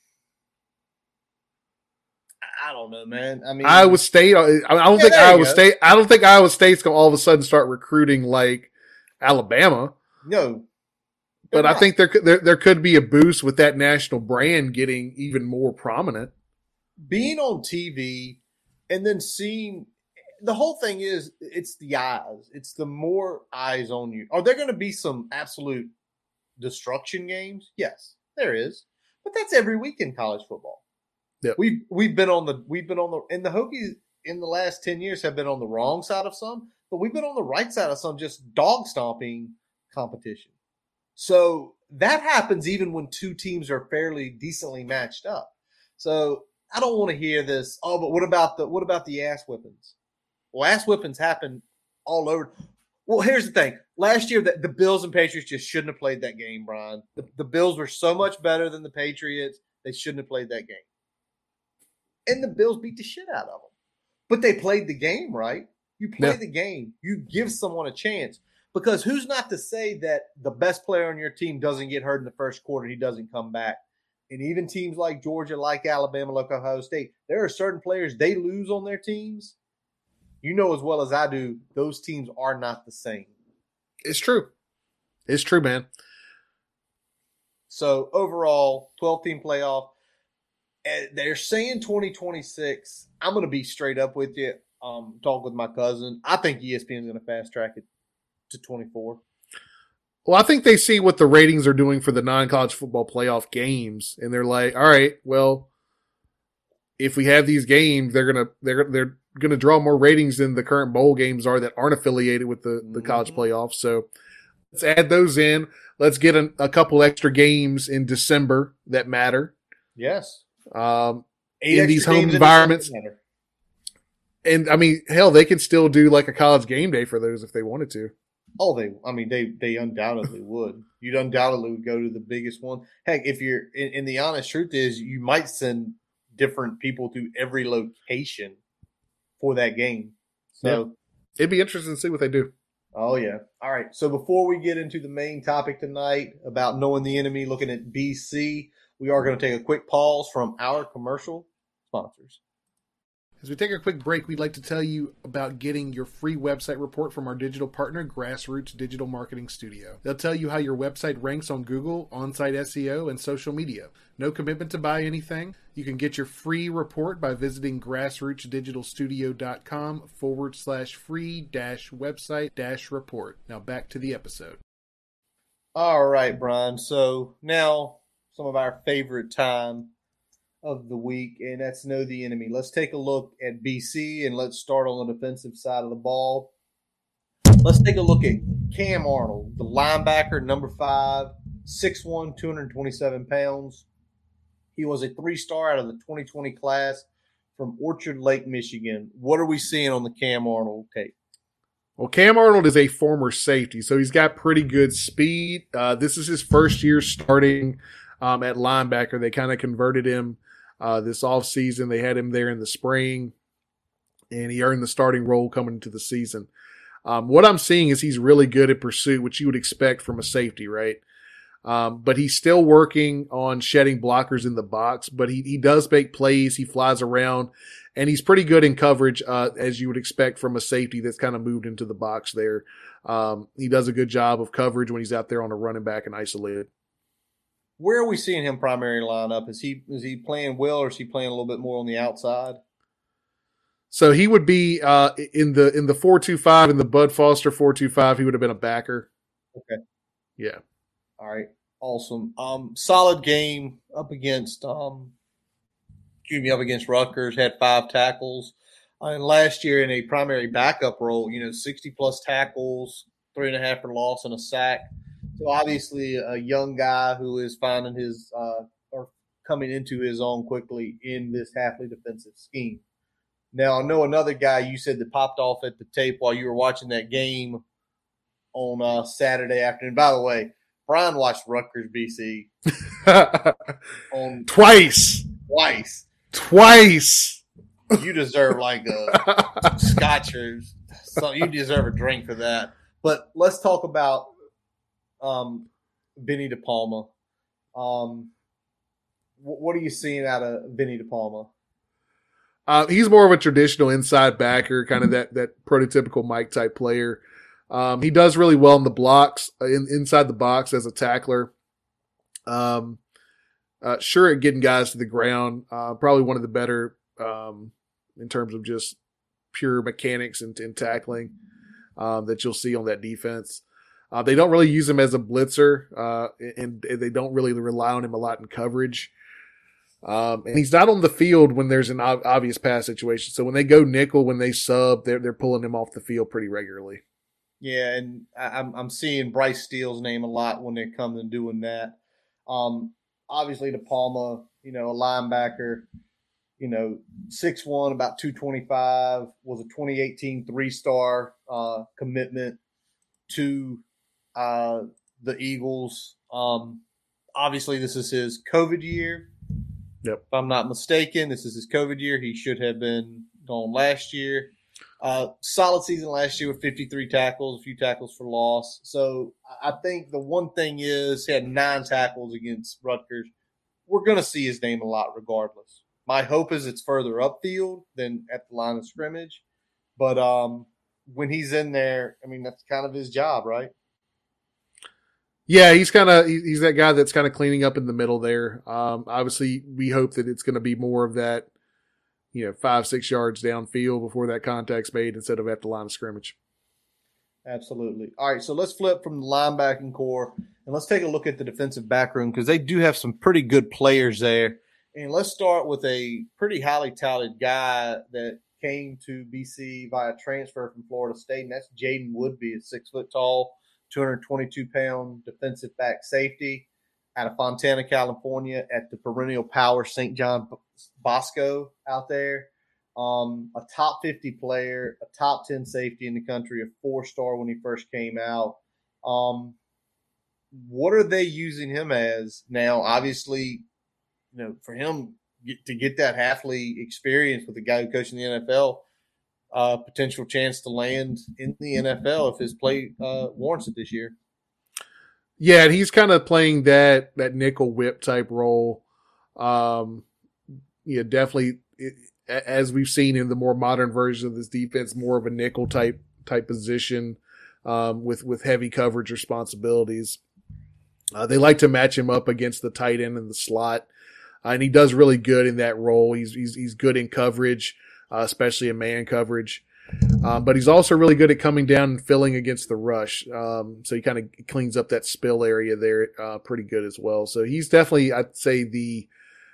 I don't know, man. I mean, Iowa State. I don't yeah, think Iowa State. I don't think Iowa State's going to all of a sudden start recruiting like Alabama. No, but not. I think there, there there could be a boost with that national brand getting even more prominent. Being on T V and then seeing the whole thing is it's the eyes. It's the more eyes on you. Are there going to be some absolute destruction games? Yes, there is. But that's every week in college football. Yep. We've we've been on the we've been on the and the Hokies in the last ten years have been on the wrong side of some, but we've been on the right side of some, just dog stomping competition. So that happens even when two teams are fairly decently matched up. So I don't want to hear this. Oh, but what about the what about the ass whippings? Well, ass whippings happen all over. Well, here's the thing. Last year, the, the Bills and Patriots just shouldn't have played that game, Brian. The, the Bills were so much better than the Patriots. They shouldn't have played that game. And the Bills beat the shit out of them. But they played the game, right? You play yeah. the game. You give someone a chance. Because who's not to say that the best player on your team doesn't get hurt in the first quarter, he doesn't come back, and even teams like Georgia, like Alabama, like Ohio State, there are certain players they lose on their teams. You know as well as I do, those teams are not the same. It's true. It's true, man. So overall, twelve-team playoff. They're saying twenty twenty-six. I'm going to be straight up with you. Um, talk with my cousin. I think E S P N is going to fast track it to twenty-four. Well, I think they see what the ratings are doing for the non-college football playoff games, and they're like, "All right, well, if we have these games, they're gonna they're they're gonna draw more ratings than the current bowl games are that aren't affiliated with the the college Mm-hmm. playoffs." So let's add those in. Let's get a, a couple extra games in December that matter. Yes. Um, Eight in these home environments. And I mean, hell, they could still do like a college game day for those if they wanted to. Oh, they, I mean, they, they undoubtedly would. You'd undoubtedly would go to the biggest one. Heck, if you're, and, and the honest truth is, you might send different people to every location for that game. So yeah. It'd be interesting to see what they do. Oh, yeah. All right. So before we get into the main topic tonight about knowing the enemy, looking at B C, we are going to take a quick pause from our commercial sponsors. As we take a quick break, we'd like to tell you about getting your free website report from our digital partner, Grassroots Digital Marketing Studio. They'll tell you how your website ranks on Google, on-site S E O, and social media. No commitment to buy anything. You can get your free report by visiting grassrootsdigitalstudio.com forward slash free dash website dash report. Now back to the episode. All right, Brian. So now some of our favorite time of the week, and that's know the enemy. Let's take a look at B C, and let's start on the defensive side of the ball. Let's take a look at Cam Arnold, the linebacker, number five, six one, two hundred twenty-seven pounds. He was a three-star out of the twenty twenty class from Orchard Lake, Michigan. What are we seeing on the Cam Arnold tape? Well, Cam Arnold is a former safety, so he's got pretty good speed. Uh, this is his first year starting um, at linebacker. They kind of converted him uh, this offseason. They had him there in the spring, and he earned the starting role coming into the season. Um, what I'm seeing is he's really good at pursuit, which you would expect from a safety, right? Um, but he's still working on shedding blockers in the box, but he, he does make plays. He flies around, and he's pretty good in coverage, uh, as you would expect from a safety that's kind of moved into the box there. Um, he does a good job of coverage when he's out there on a running back and isolated. Where are we seeing him primary lineup? Is he is he playing well, or is he playing a little bit more on the outside? So he would be uh, in the in the four two five, in the Bud Foster four two five. He would have been a backer. Okay. Yeah. All right. Awesome. Um, solid game up against um, excuse me, up against Rutgers. Had five tackles. Uh, and last year in a primary backup role, you know, sixty plus tackles, three and a half for loss, and a sack. So obviously a young guy who is finding his uh, or coming into his own quickly in this Hafley defensive scheme. Now I know another guy you said that popped off at the tape while you were watching that game on uh, Saturday afternoon. By the way, Brian watched Rutgers B C on twice, twice, twice. You deserve like a scotch or something. You deserve a drink for that. But let's talk about um, Vinny DePalma. Um, what are you seeing out of Vinny DePalma? Uh, he's more of a traditional inside backer, kind of that that prototypical Mike type player. Um, he does really well in the blocks, in, inside the box as a tackler. Um, uh, sure at getting guys to the ground. Uh, probably one of the better um, in terms of just pure mechanics and, and tackling um, that you'll see on that defense. Uh, they don't really use him as a blitzer, uh, and, and they don't really rely on him a lot in coverage. Um, and he's not on the field when there's an ob- obvious pass situation. So when they go nickel, when they sub, they're they're pulling him off the field pretty regularly. Yeah, and I'm I'm seeing Bryce Steele's name a lot when they come and doing that. Um, obviously, DePalma, you know, a linebacker, you know, six one, about two twenty-five, was a twenty eighteen three-star uh, commitment to uh, the Eagles. Um, obviously, this is his COVID year. Yep. If I'm not mistaken, this is his COVID year. He should have been gone last year. Uh, solid season last year with fifty-three tackles, a few tackles for loss. So I think the one thing is he had nine tackles against Rutgers. we're going to see his name a lot regardless. My hope is it's further upfield than at the line of scrimmage. But um, when he's in there, I mean, that's kind of his job, right? Yeah, he's kind of he's that guy that's kind of cleaning up in the middle there. Um, obviously, we hope that it's going to be more of that, you know, five, six yards downfield before that contact's made instead of at the line of scrimmage. Absolutely. All right, so let's flip from the linebacking core and let's take a look at the defensive back room because they do have some pretty good players there. And let's start with a pretty highly touted guy that came to B C via transfer from Florida State, and that's Jaden Woodby, a six foot tall, two hundred twenty-two pound defensive back safety out of Fontana, California, at the perennial power Saint John Bosco out there. Um, a top fifty player, a top ten safety in the country, a four-star when he first came out. Um, what are they using him as now? Obviously, you know, for him to get that Hafley experience with a guy who coached in the N F L, uh, potential chance to land in the N F L if his play uh, warrants it this year. Yeah, and he's kind of playing that that nickel whip type role. Um, yeah, definitely. It, as we've seen in the more modern version of this defense, more of a nickel type type position um, with with heavy coverage responsibilities. Uh, they like to match him up against the tight end in the slot, uh, and he does really good in that role. He's he's he's good in coverage, uh, especially in man coverage. Um, but he's also really good at coming down and filling against the rush. Um, so he kind of cleans up that spill area there uh, pretty good as well. So he's definitely, I'd say, the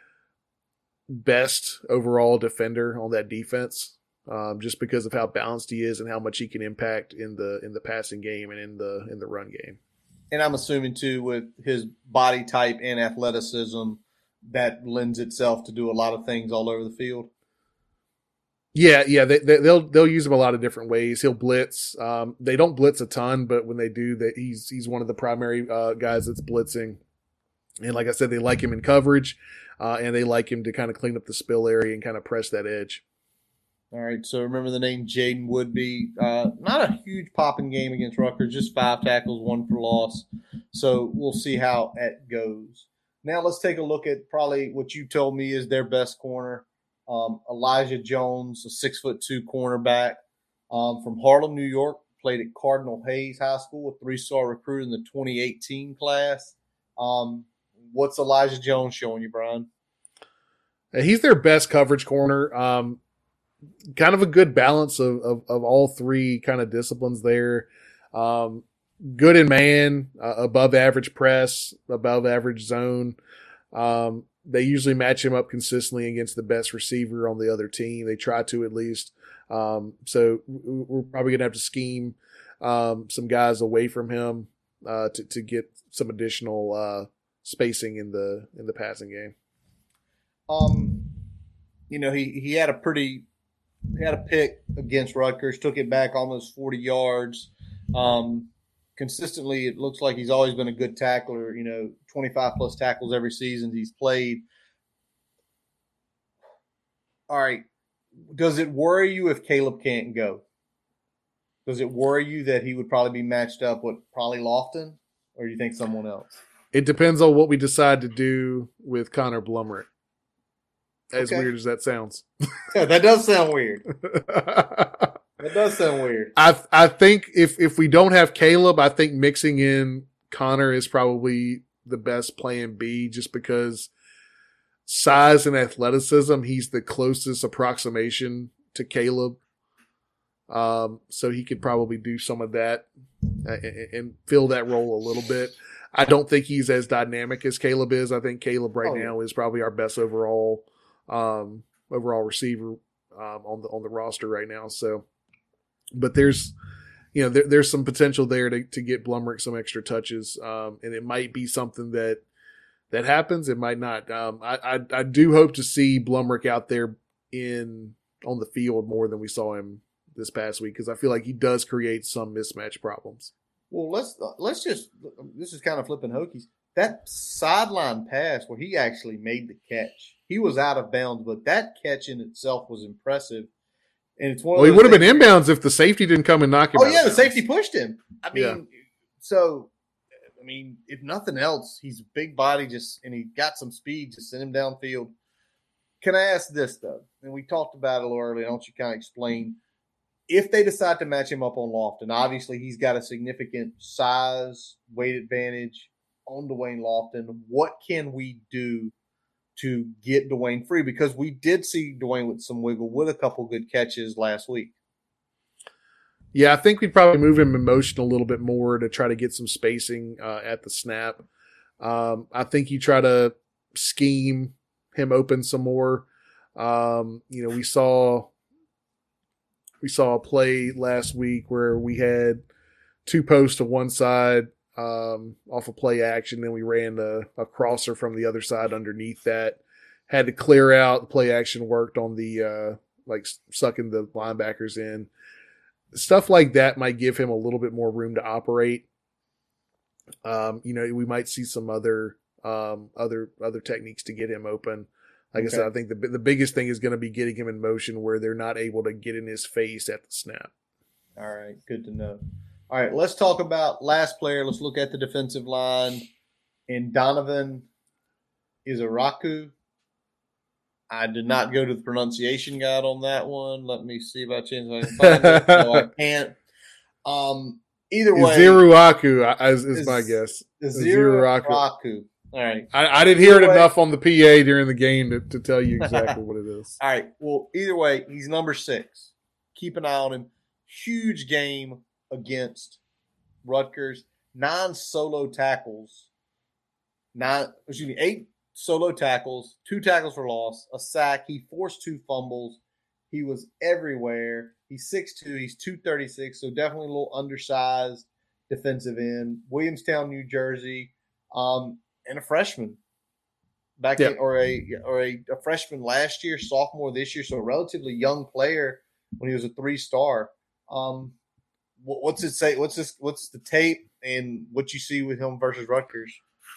best overall defender on that defense, um, just because of how balanced he is and how much he can impact in the in the passing game and in the in the run game. And I'm assuming too, with his body type and athleticism, that lends itself to do a lot of things all over the field. Yeah, yeah, they, they, they'll they'll use him a lot of different ways. He'll blitz. Um, they don't blitz a ton, but when they do, that he's he's one of the primary uh, guys that's blitzing. And like I said, they like him in coverage, uh, and they like him to kind of clean up the spill area and kind of press that edge. All right, so remember the name Jaden Woodby. Uh, not a huge popping game against Rutgers, just five tackles, one for loss. So we'll see how it goes. Now let's take a look at probably what you told me is their best corner. Um, Elijah Jones, a six foot two cornerback um, from Harlem, New York, played at Cardinal Hayes High School, a three-star recruit in the twenty eighteen class. Um, what's Elijah Jones showing you, Brian? He's their best coverage corner. Um, kind of a good balance of, of, of all three kind of disciplines there. Um, good in man, uh, above average press, above average zone. Um, They usually match him up consistently against the best receiver on the other team. They try to at least. Um, so we're probably going to have to scheme um, some guys away from him uh, to, to get some additional uh, spacing in the in the passing game. Um, you know, he, he had a pretty he had a pick against Rutgers, took it back almost forty yards. Um, consistently, it looks like he's always been a good tackler, you know, twenty-five plus tackles every season he's played. All right. Does it worry you if Caleb can't go? Does it worry you that he would probably be matched up with probably Lofton, or do you think someone else? It depends on what we decide to do with Connor Blumrick. As Okay. weird as that sounds. Yeah, that does sound weird. That does sound weird. I I think if if we don't have Caleb, I think mixing in Connor is probably the best plan B, just because size and athleticism, he's the closest approximation to Caleb. Um, so he could probably do some of that and, and fill that role a little bit. I don't think he's as dynamic as Caleb is. I think Caleb right Oh, yeah. now is probably our best overall um, overall receiver um, on the on the roster right now. So. But there's, you know, there, there's some potential there to, to get Blumrick some extra touches, um, and it might be something that that happens. It might not. Um, I, I I do hope to see Blumrick out there in on the field more than we saw him this past week, because I feel like he does create some mismatch problems. Well, let's let's just this is kind of flipping hokies. That sideline pass where he actually made the catch, he was out of bounds, but that catch in itself was impressive. And it's one Well, of he would have things been inbounds if the safety didn't come and knock him Oh out. yeah, of the bounds. safety pushed him. I mean, Yeah. so I mean, if nothing else, he's a big body, just and he got some speed. Just send him downfield. Can I ask this though? And we talked about it a little earlier. I want you to kind of explain if they decide to match him up on Lofton. Obviously, he's got a significant size, weight advantage on Dwayne Lofton. What can we do to get Dwayne free? Because we did see Dwayne with some wiggle with a couple good catches last week. Yeah, I think we'd probably move him in motion a little bit more to try to get some spacing uh, at the snap. Um, I think you try to scheme him open some more. Um, you know, we saw we saw a play last week where we had two posts to one side um, off of play action, then we ran a, a crosser from the other side underneath that. Had to clear out. The play action worked on the uh, like sucking the linebackers in. Stuff like that might give him a little bit more room to operate. Um, you know, we might see some other um, other other techniques to get him open. Like okay. I said, I think the the biggest thing is going to be getting him in motion where they're not able to get in his face at the snap. All right, good to know. All right, let's talk about last player. Let's look at the defensive line. And Donovan Izaraku. I did not go to the pronunciation guide on that one. Let me see if I change my find it. No, I can't. Um, either way. Izuruaku is, is my guess. Izuruaku. All right. I, I didn't hear either it way, enough on the P A during the game to, to tell you exactly what it is. All right. Well, either way, he's number six. Keep an eye on him. Huge game against Rutgers. Nine solo tackles. Nine, excuse me, eight solo tackles, two tackles for loss, a sack. He forced two fumbles. He was everywhere. He's six two. He's two thirty-six, so definitely a little undersized defensive end. Williamstown, New Jersey, um, and a freshman. Back yep. in, or a or a, a freshman last year, sophomore this year, so a relatively young player when he was a three-star. Um, what, what's it say? What's this? What's the tape and what you see with him versus Rutgers?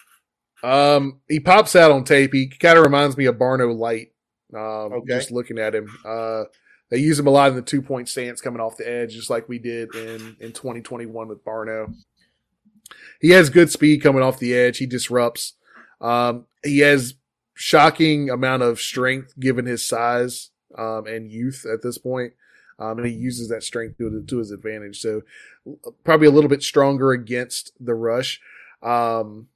Um, he pops out on tape. He kind of reminds me of Barno Light. Um, okay. Just looking at him, uh, they use him a lot in the two point stance coming off the edge, just like we did in, in twenty twenty-one with Barno. He has good speed coming off the edge. He disrupts. Um, he has shocking amount of strength given his size, um, and youth at this point. Um, and he uses that strength to, to his advantage. So probably a little bit stronger against the rush. Um,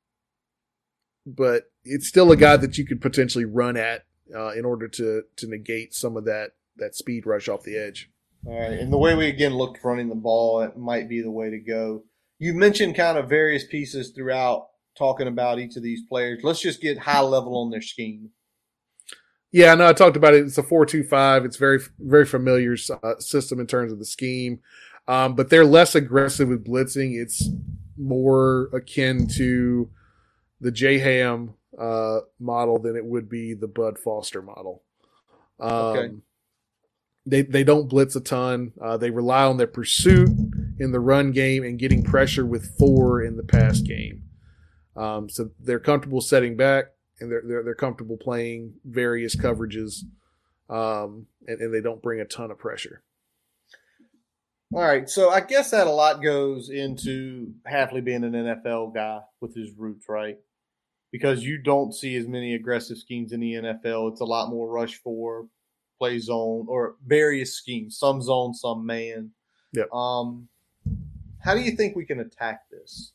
But it's still a guy that you could potentially run at uh, in order to to negate some of that that speed rush off the edge. All right, and the way we again looked running the ball, it might be the way to go. You mentioned kind of various pieces throughout talking about each of these players. Let's just get high level on their scheme. Yeah, no, I talked about it. It's a four two five. It's very very familiar uh, system in terms of the scheme, um, but they're less aggressive with blitzing. It's more akin to the J-Ham uh, model than it would be the Bud Foster model. Um, okay. They they don't blitz a ton. Uh, they rely on their pursuit in the run game and getting pressure with four in the pass game. Um, so they're comfortable setting back and they're they're, they're comfortable playing various coverages, um, and, and they don't bring a ton of pressure. All right, so I guess that a lot goes into Hafley being an N F L guy with his roots, right? Because you don't see as many aggressive schemes in the N F L. It's a lot more rush four, play zone, or various schemes, some zone, some man. Yep. Um, how do you think we can attack this?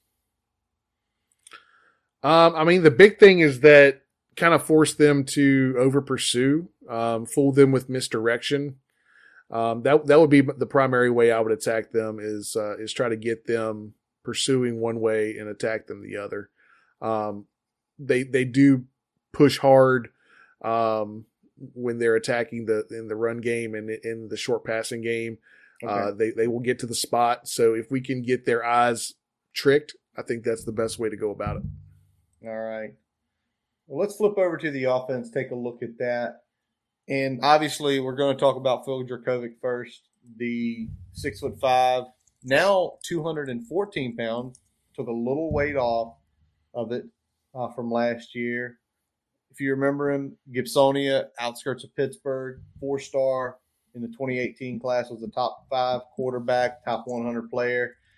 Um, I mean, the big thing is that kind of force them to over pursue, um, fool them with misdirection. Um, that that would be the primary way I would attack them is uh, is try to get them pursuing one way and attack them the other. Um, they they do push hard um, when they're attacking the in the run game and in the short passing game. Okay. Uh, they they will get to the spot. So if we can get their eyes tricked, I think that's the best way to go about it. All right. Well, let's flip over to the offense. Take a look at that. And obviously, we're going to talk about Phil Jurkovec first. The six foot five, now two hundred fourteen pounds, took a little weight off of it uh, from last year. If you remember him, Gibsonia, outskirts of Pittsburgh, four star in the twenty eighteen class, was the top five quarterback, top one hundred player.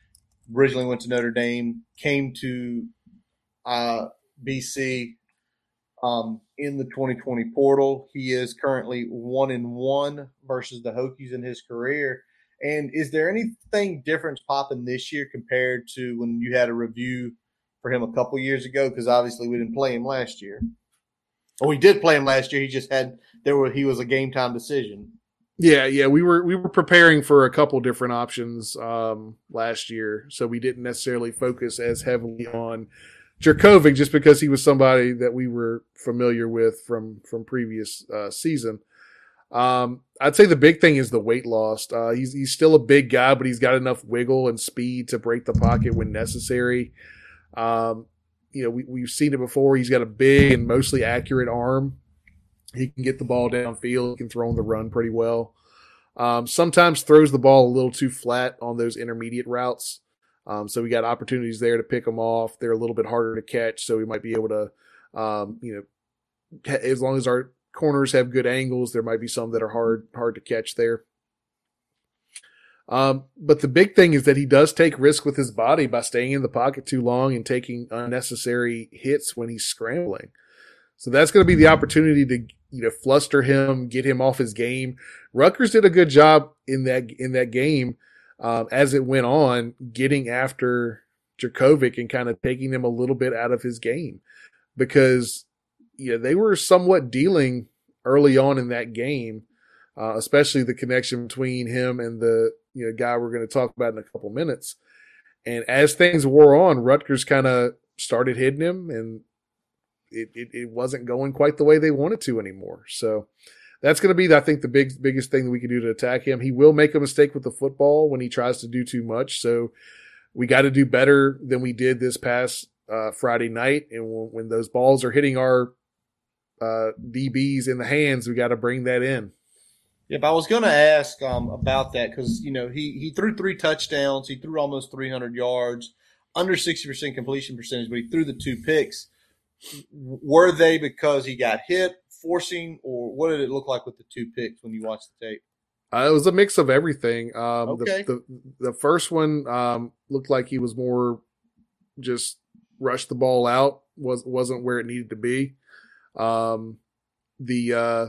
originally went to Notre Dame, came to uh, B C um, in the twenty twenty portal. He is currently one and one versus the Hokies in his career. And is there anything different popping this year compared to when you had a review for him a couple years ago? Because obviously we didn't play him last year. Oh, we did play him last year. He just had there were he was a game time decision. Yeah, yeah, we were we were preparing for a couple different options um, last year, so we didn't necessarily focus as heavily on Jurkovec just because he was somebody that we were familiar with from from previous uh, season. Um, I'd say the big thing is the weight loss. Uh, he's he's still a big guy, but he's got enough wiggle and speed to break the pocket when necessary. Um, you know, we we've seen it before. He's got a big and mostly accurate arm. He can get the ball downfield. He can throw on the run pretty well. Um, sometimes throws the ball a little too flat on those intermediate routes. Um, so we got opportunities there to pick them off. They're a little bit harder to catch, so we might be able to, um, you know, as long as our corners have good angles, there might be some that are hard hard to catch there. Um, but the big thing is that he does take risk with his body by staying in the pocket too long and taking unnecessary hits when he's scrambling. So that's going to be the opportunity to, you know, fluster him, get him off his game. Rutgers did a good job in that in that game um, as it went on, getting after Jurkovec and kind of taking him a little bit out of his game because, you know, they were somewhat dealing early on in that game, uh, especially the connection between him and the, you know, guy we're going to talk about in a couple minutes. And as things wore on, Rutgers kind of started hitting him, and It, it it wasn't going quite the way they wanted to anymore. So that's going to be, I think, the big biggest thing that we can do to attack him. He will make a mistake with the football when he tries to do too much. So we got to do better than we did this past uh, Friday night. And when, when those balls are hitting our uh, D Bs in the hands, we got to bring that in. Yep, I was going to ask um, about that because, you know, he, he threw three touchdowns. He threw almost three hundred yards, under sixty percent completion percentage, but he threw the two picks. Were they because he got hit, forcing, or what did it look like with the two picks when you watched the tape? Uh, it was a mix of everything. Um, okay. The, the, the first one um, looked like he was more just rushed the ball out, was, wasn't where it needed to be. Um, the uh,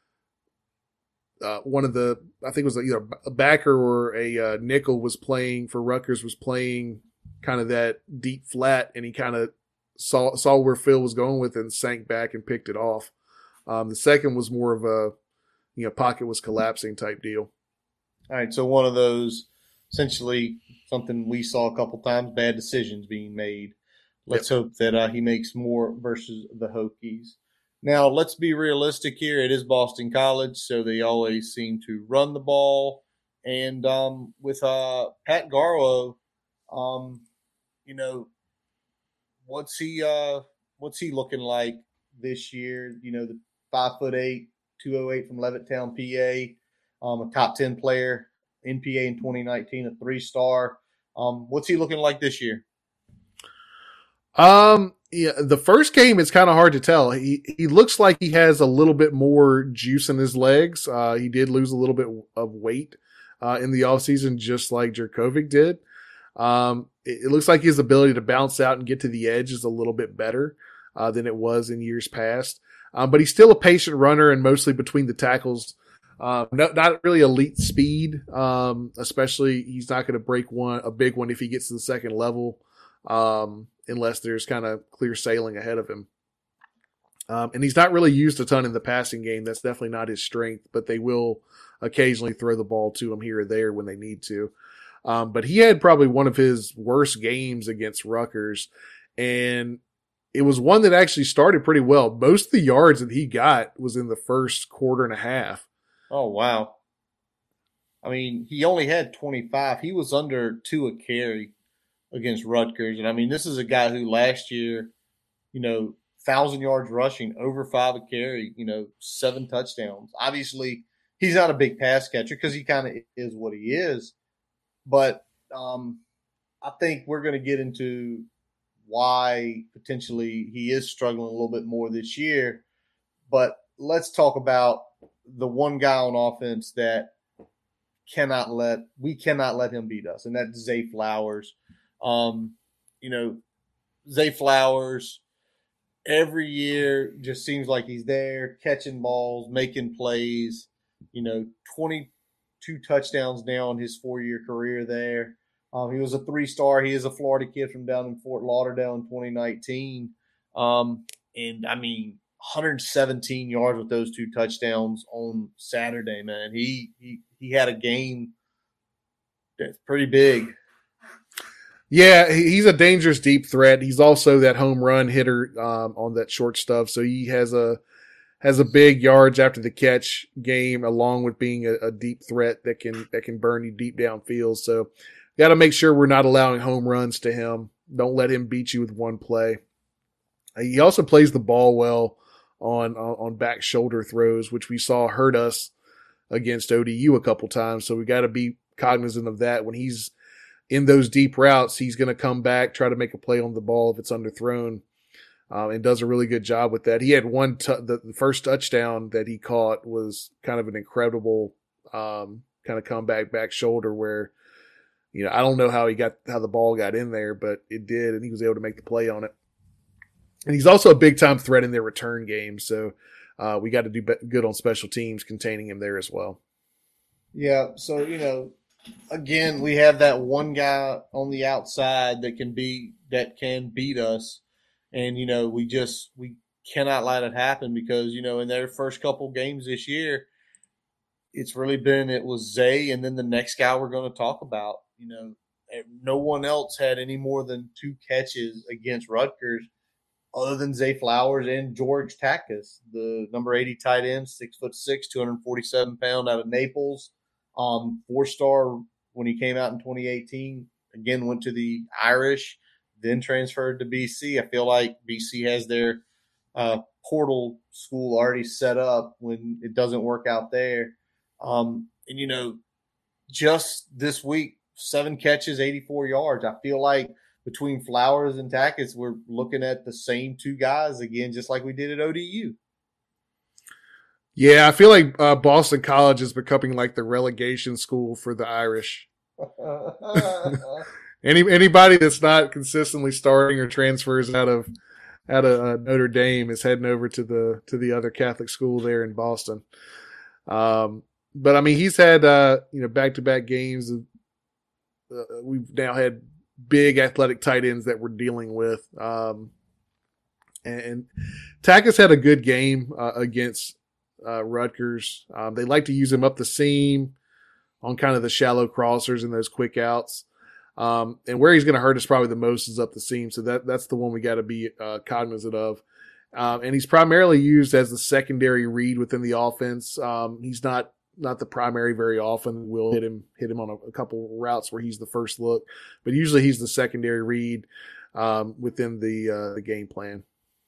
uh, one of the, I think it was either a backer or a uh, nickel was playing for Rutgers, was playing kind of that deep flat, and he kind of saw saw where Phil was going with it and sank back and picked it off. Um, the second was more of a, you know, pocket was collapsing type deal. All right, so one of those, essentially something we saw a couple times, bad decisions being made. Let's yep. hope that uh, he makes more versus the Hokies. Now, let's be realistic here. It is Boston College, so they always seem to run the ball. And um, with uh, Pat Garlow, um, you know, what's he uh, what's he looking like this year? You know, the five foot eight, two oh eight from Levittown, P A, um, a top ten player, N P A in twenty nineteen, a three star. Um, what's he looking like this year? Um, yeah, the first game it's kind of hard to tell. He he looks like he has a little bit more juice in his legs. Uh, he did lose a little bit of weight uh, in the offseason, just like Jurkovec did. Um, it, it looks like his ability to bounce out and get to the edge is a little bit better uh, than it was in years past. Um, but he's still a patient runner and mostly between the tackles. Uh, not, not really elite speed. Um, especially he's not going to break one, a big one if he gets to the second level. Um, unless there's kind of clear sailing ahead of him. Um, and he's not really used a ton in the passing game. That's definitely not his strength, but they will occasionally throw the ball to him here or there when they need to. Um, but he had probably one of his worst games against Rutgers, and it was one that actually started pretty well. Most of the yards that he got was in the first quarter and a half. Oh, wow. I mean, he only had twenty-five. He was under two a carry against Rutgers. And, I mean, this is a guy who last year, you know, one thousand yards rushing, over five a carry, you know, seven touchdowns. Obviously, he's not a big pass catcher because he kind of is what he is. But um, I think we're going to get into why potentially he is struggling a little bit more this year. But let's talk about the one guy on offense that cannot let – we cannot let him beat us, and that's Zay Flowers. Um, you know, Zay Flowers every year just seems like he's there catching balls, making plays. You know, twenty-two touchdowns now in his four-year career there. Um, he was a three-star. He is a Florida kid from down in Fort Lauderdale in twenty nineteen. Um, and, I mean, one hundred seventeen yards with those two touchdowns on Saturday, man. He he he had a game that's pretty big. Yeah, he's a dangerous deep threat. He's also that home run hitter um, on that short stuff. So he has a has a big yards after the catch game, along with being a, a deep threat that can that can burn you deep downfield. So got to make sure we're not allowing home runs to him. Don't let him beat you with one play. He also plays the ball well on on back shoulder throws, which we saw hurt us against O D U a couple times. So we got to be cognizant of that when he's in those deep routes. He's going to come back, try to make a play on the ball if it's underthrown, um, and does a really good job with that. He had one, t- the, the first touchdown that he caught was kind of an incredible um, kind of comeback back shoulder where, you know, I don't know how he got, how the ball got in there, but it did, and he was able to make the play on it. And he's also a big time threat in their return game. So uh, we got to do good on special teams containing him there as well. Yeah. So, you know, again, we have that one guy on the outside that can be that can beat us, and you know we just we cannot let it happen because you know in their first couple games this year, it's really been it was Zay and then the next guy we're going to talk about. You know, no one else had any more than two catches against Rutgers, other than Zay Flowers and George Takis, the number eighty tight end, six foot six, two hundred forty-seven pound out of Naples. Um, four-star when he came out in twenty eighteen. Again, went to the Irish, then transferred to B C. I feel like B C has their uh, portal school already set up when it doesn't work out there. Um, and, you know, just this week, seven catches, eighty-four yards. I feel like between Flowers and Takis, we're looking at the same two guys again, just like we did at O D U. Yeah, I feel like uh, Boston College is becoming like the relegation school for the Irish. Any anybody that's not consistently starting or transfers out of out of uh, Notre Dame is heading over to the to the other Catholic school there in Boston. Um, but I mean, he's had uh, you know back to back games. Uh, we've now had big athletic tight ends that we're dealing with, um, and, and Takis had a good game uh, against. Uh, Rutgers. Um, they like to use him up the seam on kind of the shallow crossers and those quick outs. Um, and where he's going to hurt us probably the most is up the seam. So that that's the one we got to be uh, cognizant of. Um, and he's primarily used as the secondary read within the offense. Um, he's not not the primary very often. We'll hit him hit him on a, a couple routes where he's the first look, but usually he's the secondary read um, within the uh, the game plan.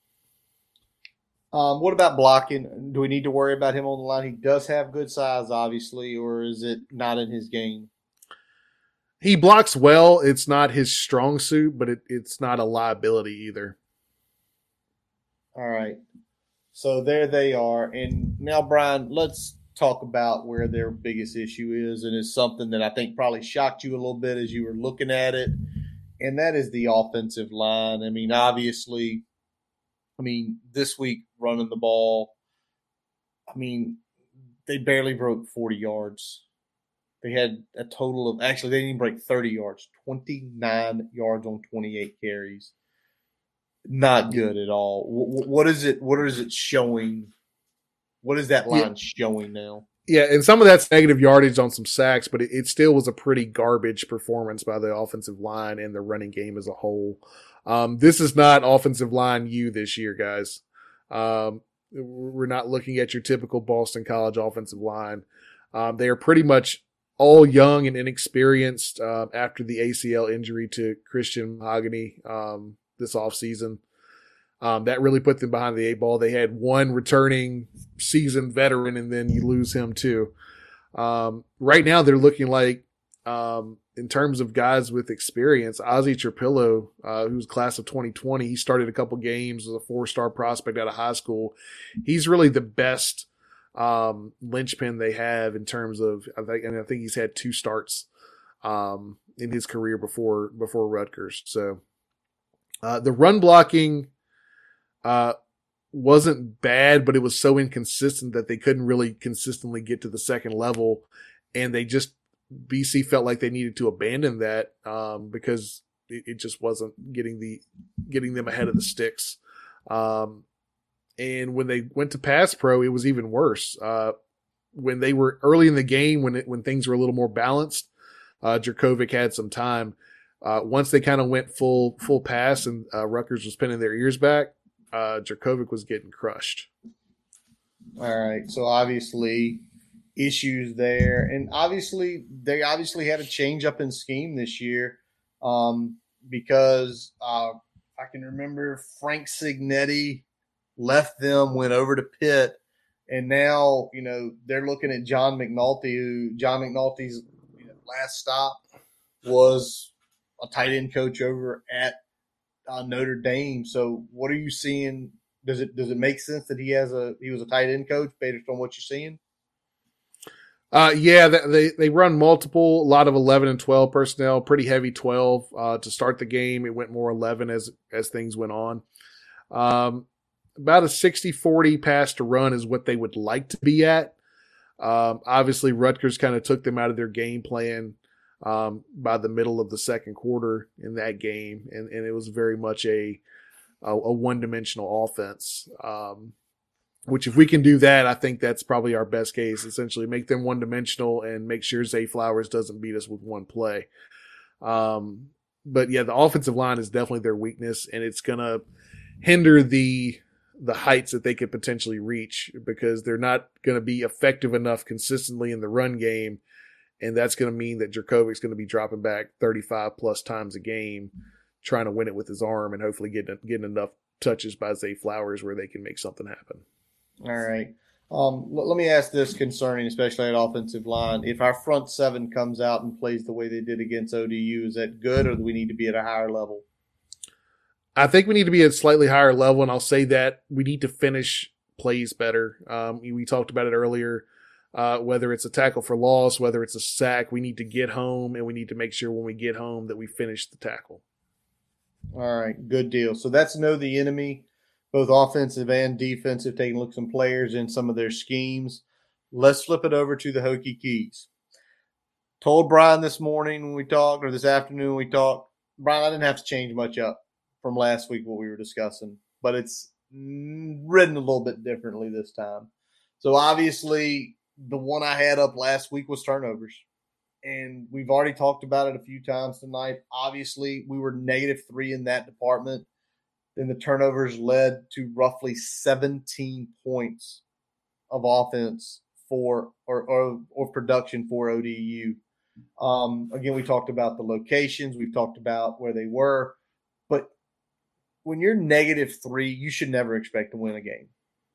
Um, what about blocking? Do we need to worry about him on the line? He does have good size, obviously, or is it not in his game? He blocks well. It's not his strong suit, but it, it's not a liability either. All right. So there they are. And now, Brian, let's talk about where their biggest issue is, and it's something that I think probably shocked you a little bit as you were looking at it, and that is the offensive line. I mean, obviously – I mean, this week running the ball, I mean, they barely broke forty yards. They had a total of – actually, they didn't even break thirty yards, twenty-nine yards on twenty-eight carries. Not good at all. What is it What is it showing? What is that line yeah. showing now? Yeah, and some of that's negative yardage on some sacks, but it, it still was a pretty garbage performance by the offensive line and the running game as a whole. Um, this is not offensive line U this year, guys. Um, we're not looking at your typical Boston College offensive line. Um, they are pretty much all young and inexperienced uh, after the A C L injury to Christian Mahogany um, this offseason. Um, that really put them behind the eight ball. They had one returning seasoned veteran, and then you lose him too. Um, right now, they're looking like, um, in terms of guys with experience, Ozzie Trapillo, uh, who's class of twenty twenty, he started a couple games as a four-star prospect out of high school. He's really the best um, linchpin they have in terms of, I think, and I think he's had two starts um, in his career before before Rutgers. So uh, the run blocking uh, wasn't bad, but it was so inconsistent that they couldn't really consistently get to the second level, and they just B C felt like they needed to abandon that um, because it, it just wasn't getting the getting them ahead of the sticks. Um, and when they went to pass pro, it was even worse. Uh, when they were early in the game, when it, when things were a little more balanced, uh, Jurkovec had some time. Uh, once they kind of went full full pass and uh, Rutgers was pinning their ears back, uh, Jurkovec was getting crushed. All right, so obviously issues there, and obviously they obviously had a change up in scheme this year um, because uh, I can remember Frank Signetti left them, went over to Pitt, and now you know they're looking at John McNulty, who John McNulty's you know, last stop was a tight end coach over at uh, Notre Dame. So, what are you seeing? Does it does it make sense that he has a he was a tight end coach based on what you're seeing? Uh, yeah, they they run multiple, a lot of eleven and twelve personnel, pretty heavy twelve uh, to start the game. It went more eleven as as things went on. Um, about a sixty forty pass to run is what they would like to be at. Um, obviously, Rutgers kind of took them out of their game plan um, by the middle of the second quarter in that game, and, and it was very much a a, a one-dimensional offense. Um, which if we can do that, I think that's probably our best case, essentially make them one-dimensional and make sure Zay Flowers doesn't beat us with one play. Um, but, yeah, the offensive line is definitely their weakness, and it's going to hinder the the heights that they could potentially reach because they're not going to be effective enough consistently in the run game, and that's going to mean that Jurkovec's going to be dropping back thirty-five plus times a game trying to win it with his arm and hopefully getting, getting enough touches by Zay Flowers where they can make something happen. All right. Um, l- let me ask this concerning, especially at offensive line. If our front seven comes out and plays the way they did against O D U, is that good or do we need to be at a higher level? I think we need to be at a slightly higher level, and I'll say that we need to finish plays better. Um, we talked about it earlier, uh, whether it's a tackle for loss, whether it's a sack, we need to get home, and we need to make sure when we get home that we finish the tackle. All right, good deal. So that's know the enemy, both offensive and defensive, taking a look at some players in some of their schemes. Let's flip it over to the Hokie Keys. Told Brian this morning when we talked, or this afternoon when we talked, Brian, I didn't have to change much up from last week what we were discussing, but it's written a little bit differently this time. So obviously the one I had up last week was turnovers, and we've already talked about it a few times tonight. Obviously we were negative three in that department. Then the turnovers led to roughly seventeen points of offense for or or, or production for O D U. Um, again, we talked about the locations. We've talked about where they were. But when you're negative three, you should never expect to win a game,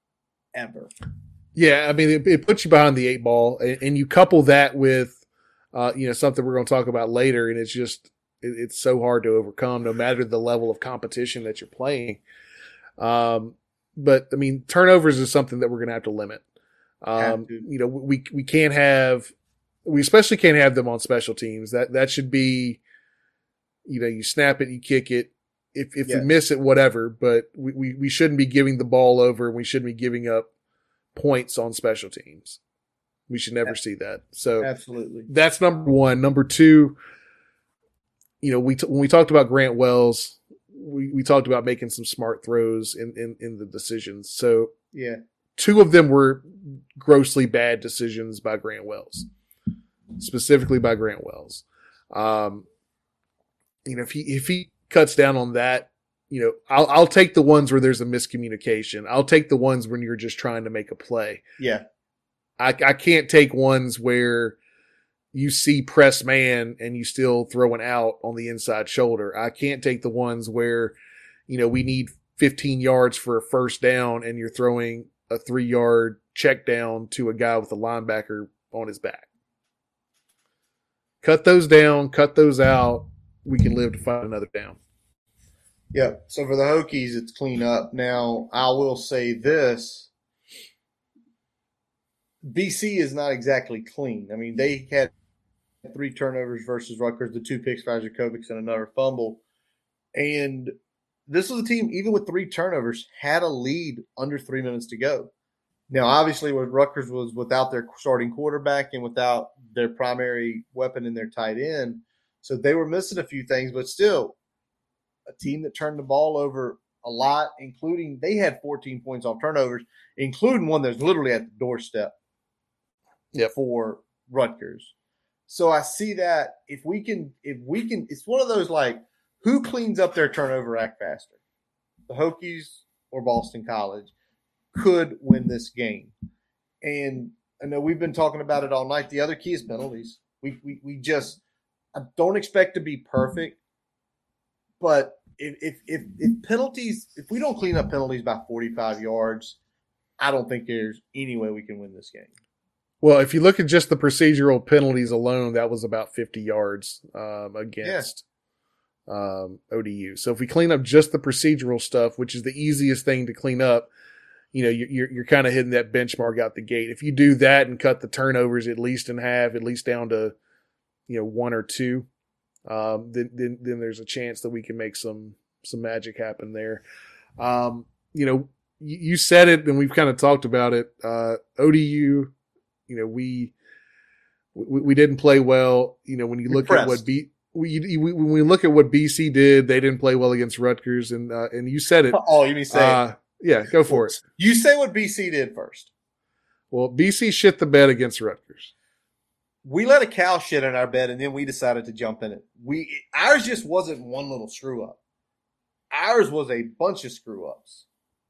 ever. Yeah, I mean, it, it puts you behind the eight ball, and, and you couple that with, uh, you know, something we're going to talk about later, and it's just it, it's so hard to overcome, no matter the level of competition that you're playing. Um, but I mean, turnovers is something that we're going to have to limit. Um, you know, we we can't have, we especially can't have them on special teams. That that should be, you know, you snap it, you kick it. If if yes. you miss it, whatever. But we, we, we shouldn't be giving the ball over, and we shouldn't be giving up points on special teams. We should never see that. So absolutely, that's number one. Number two, you know, we t- when we talked about Grant Wells, we, we talked about making some smart throws in, in, in the decisions. So yeah, two of them were grossly bad decisions by Grant Wells, specifically by Grant Wells. Um, you know, if he if he cuts down on that, you know, I'll I'll take the ones where there's a miscommunication. I'll take the ones when you're just trying to make a play. Yeah. I I can't take ones where you see press man and you still throw an out on the inside shoulder. I can't take the ones where, you know, we need fifteen yards for a first down and you're throwing a three yard check down to a guy with a linebacker on his back. Cut those down, cut those out. We can live to find another down. Yeah. So for the Hokies, it's clean up. Now, I will say this. B C is not exactly clean. I mean, they had three turnovers versus Rutgers, the two picks by Jurkovec and another fumble. And this was a team, even with three turnovers, had a lead under three minutes to go. Now, obviously, what Rutgers was without their starting quarterback and without their primary weapon in their tight end. So they were missing a few things, but still a team that turned the ball over a lot, including they had fourteen points off turnovers, including one that's literally at the doorstep yep. for Rutgers. So I see that if we can, if we can, it's one of those like, who cleans up their turnover act faster? The Hokies or Boston College could win this game. And I know we've been talking about it all night. The other key is penalties. We we we just I don't expect to be perfect, but if if if, if penalties, if we don't clean up penalties by forty-five yards, I don't think there's any way we can win this game. Well, if you look at just the procedural penalties alone, that was about fifty yards um, against yeah. um, O D U. So if we clean up just the procedural stuff, which is the easiest thing to clean up, you know, you're you're kind of hitting that benchmark out the gate. If you do that and cut the turnovers at least in half, at least down to, you know, one or two, um, then then then there's a chance that we can make some some magic happen there. Um, you know, you, you said it, and we've kind of talked about it. Uh, O D U. You know, we, we we didn't play well. You know, when you look at what B we, we when we look at what B C did, they didn't play well against Rutgers, and uh, and you said it. Oh, you mean say uh, it? Yeah, go for it. You say what B C did first. Well, B C shit the bed against Rutgers. We let a cow shit in our bed, and then we decided to jump in it. We ours just wasn't one little screw up. Ours was a bunch of screw ups,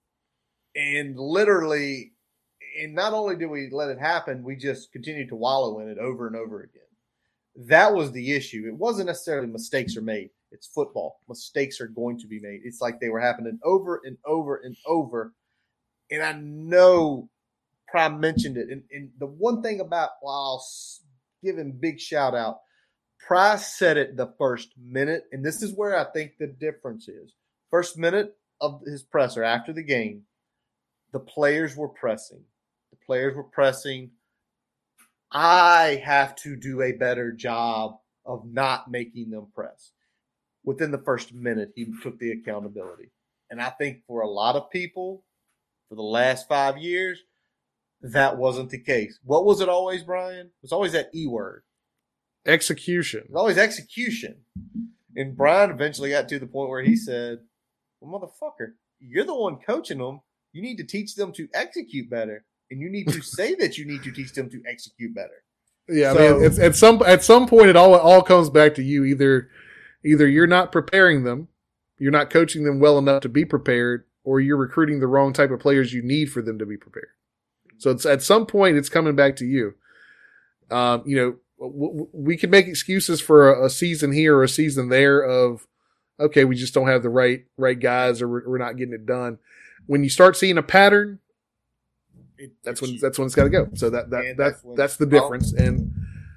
and literally. And not only did we let it happen, we just continued to wallow in it over and over again. That was the issue. It wasn't necessarily mistakes are made. It's football. Mistakes are going to be made. It's like they were happening over and over and over. And I know Prime mentioned it. And, and the one thing about, while I'll give him big shout out, Price said it the first minute, and this is where I think the difference is. First minute of his presser after the game, the players were pressing. The players were pressing. I have to do a better job of not making them press. Within the first minute, he took the accountability. And I think for a lot of people, for the last five years, that wasn't the case. What was it always, Brian? It was always that E word. Execution. It was always execution. And Brian eventually got to the point where he said, well, motherfucker, you're the one coaching them. You need to teach them to execute better. And you need to say that you need to teach them to execute better. Yeah, so, I mean, it's, at some at some point, it all it all comes back to you. Either either you're not preparing them, you're not coaching them well enough to be prepared, or you're recruiting the wrong type of players you need for them to be prepared. So it's at some point, it's coming back to you. Um, you know, w- w- we can make excuses for a, a season here or a season there of, okay, we just don't have the right right guys, or we're, we're not getting it done. When you start seeing a pattern, It, that's when that's when it's got to go. So that that that that's, that's the difference. And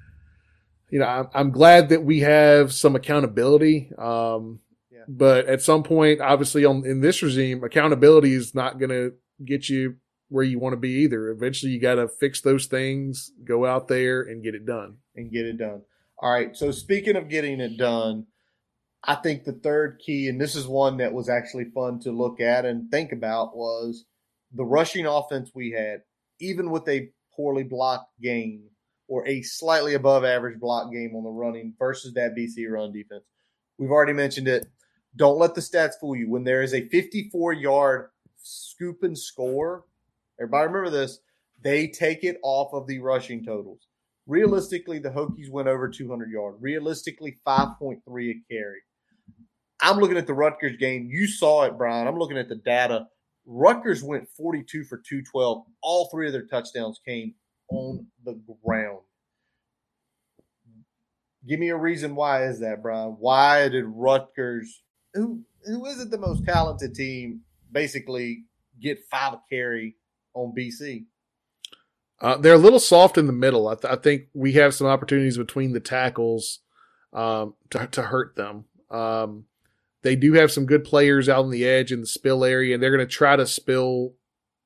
you know, I'm, I'm glad that we have some accountability. Um, yeah. But at some point, obviously, on in this regime, accountability is not going to get you where you want to be either. Eventually, you got to fix those things, go out there, and get it done. And get it done. All right. So speaking of getting it done, I think the third key, and this is one that was actually fun to look at and think about, was the rushing offense we had, even with a poorly blocked game or a slightly above average block game on the running versus that B C run defense. We've already mentioned it. Don't let the stats fool you. When there is a fifty-four-yard scoop and score, everybody remember this, they take it off of the rushing totals. Realistically, the Hokies went over two hundred yards. Realistically, five point three a carry. I'm looking at the Rutgers game. You saw it, Brian. I'm looking at the data. Rutgers went forty-two for two twelve. All three of their touchdowns came on the ground. Give me a reason why is that, Brian? Why did Rutgers, who who isn't the most talented team, basically get five a carry on B C? Uh, they're a little soft in the middle. I, th- I think we have some opportunities between the tackles um, to, to hurt them. Um, They do have some good players out on the edge in the spill area, and they're going to try to spill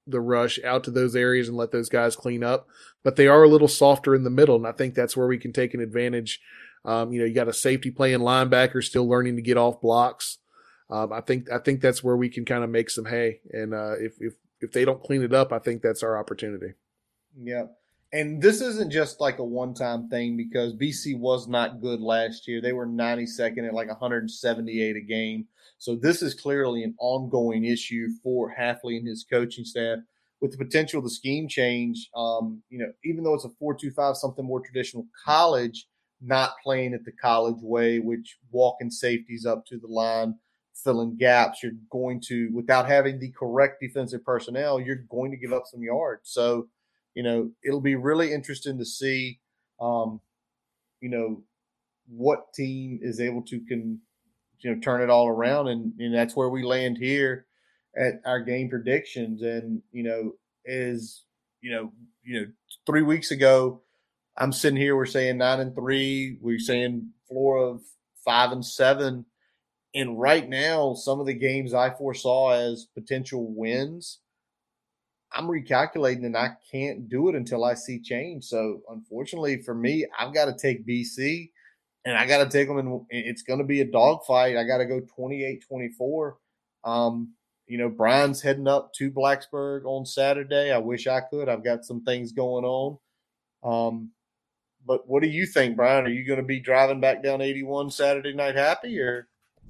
the rush out to those areas and let those guys clean up. But they are a little softer in the middle, and I think that's where we can take an advantage. Um, you know, you got a safety playing linebacker still learning to get off blocks. Um, I think I think that's where we can kind of make some hay. And uh, if if if they don't clean it up, I think that's our opportunity. Yeah. And this isn't just like a one-time thing because B C was not good last year. They were ninety-second at like one hundred seventy-eight a game. So this is clearly an ongoing issue for Hafley and his coaching staff. With the potential of the scheme change, um, you know, even though it's a four two five, something more traditional college, not playing it the college way, which walking safeties up to the line, filling gaps, you're going to, without having the correct defensive personnel, you're going to give up some yards. So, you know, it'll be really interesting to see, um, you know, what team is able to can, you know, turn it all around, and, and that's where we land here at our game predictions. And you know, is you know, you know, three weeks ago, I'm sitting here, we're saying nine and three, we're saying floor of five and seven, and right now, some of the games I foresaw as potential wins, I'm recalculating and I can't do it until I see change. So unfortunately for me, I've got to take B C and I got to take them, and it's going to be a dogfight. I got to go twenty-eight twenty-four. Um, you know, Brian's heading up to Blacksburg on Saturday. I wish I could. I've got some things going on. Um, but what do you think, Brian? Are you going to be driving back down eighty-one Saturday night happy, or?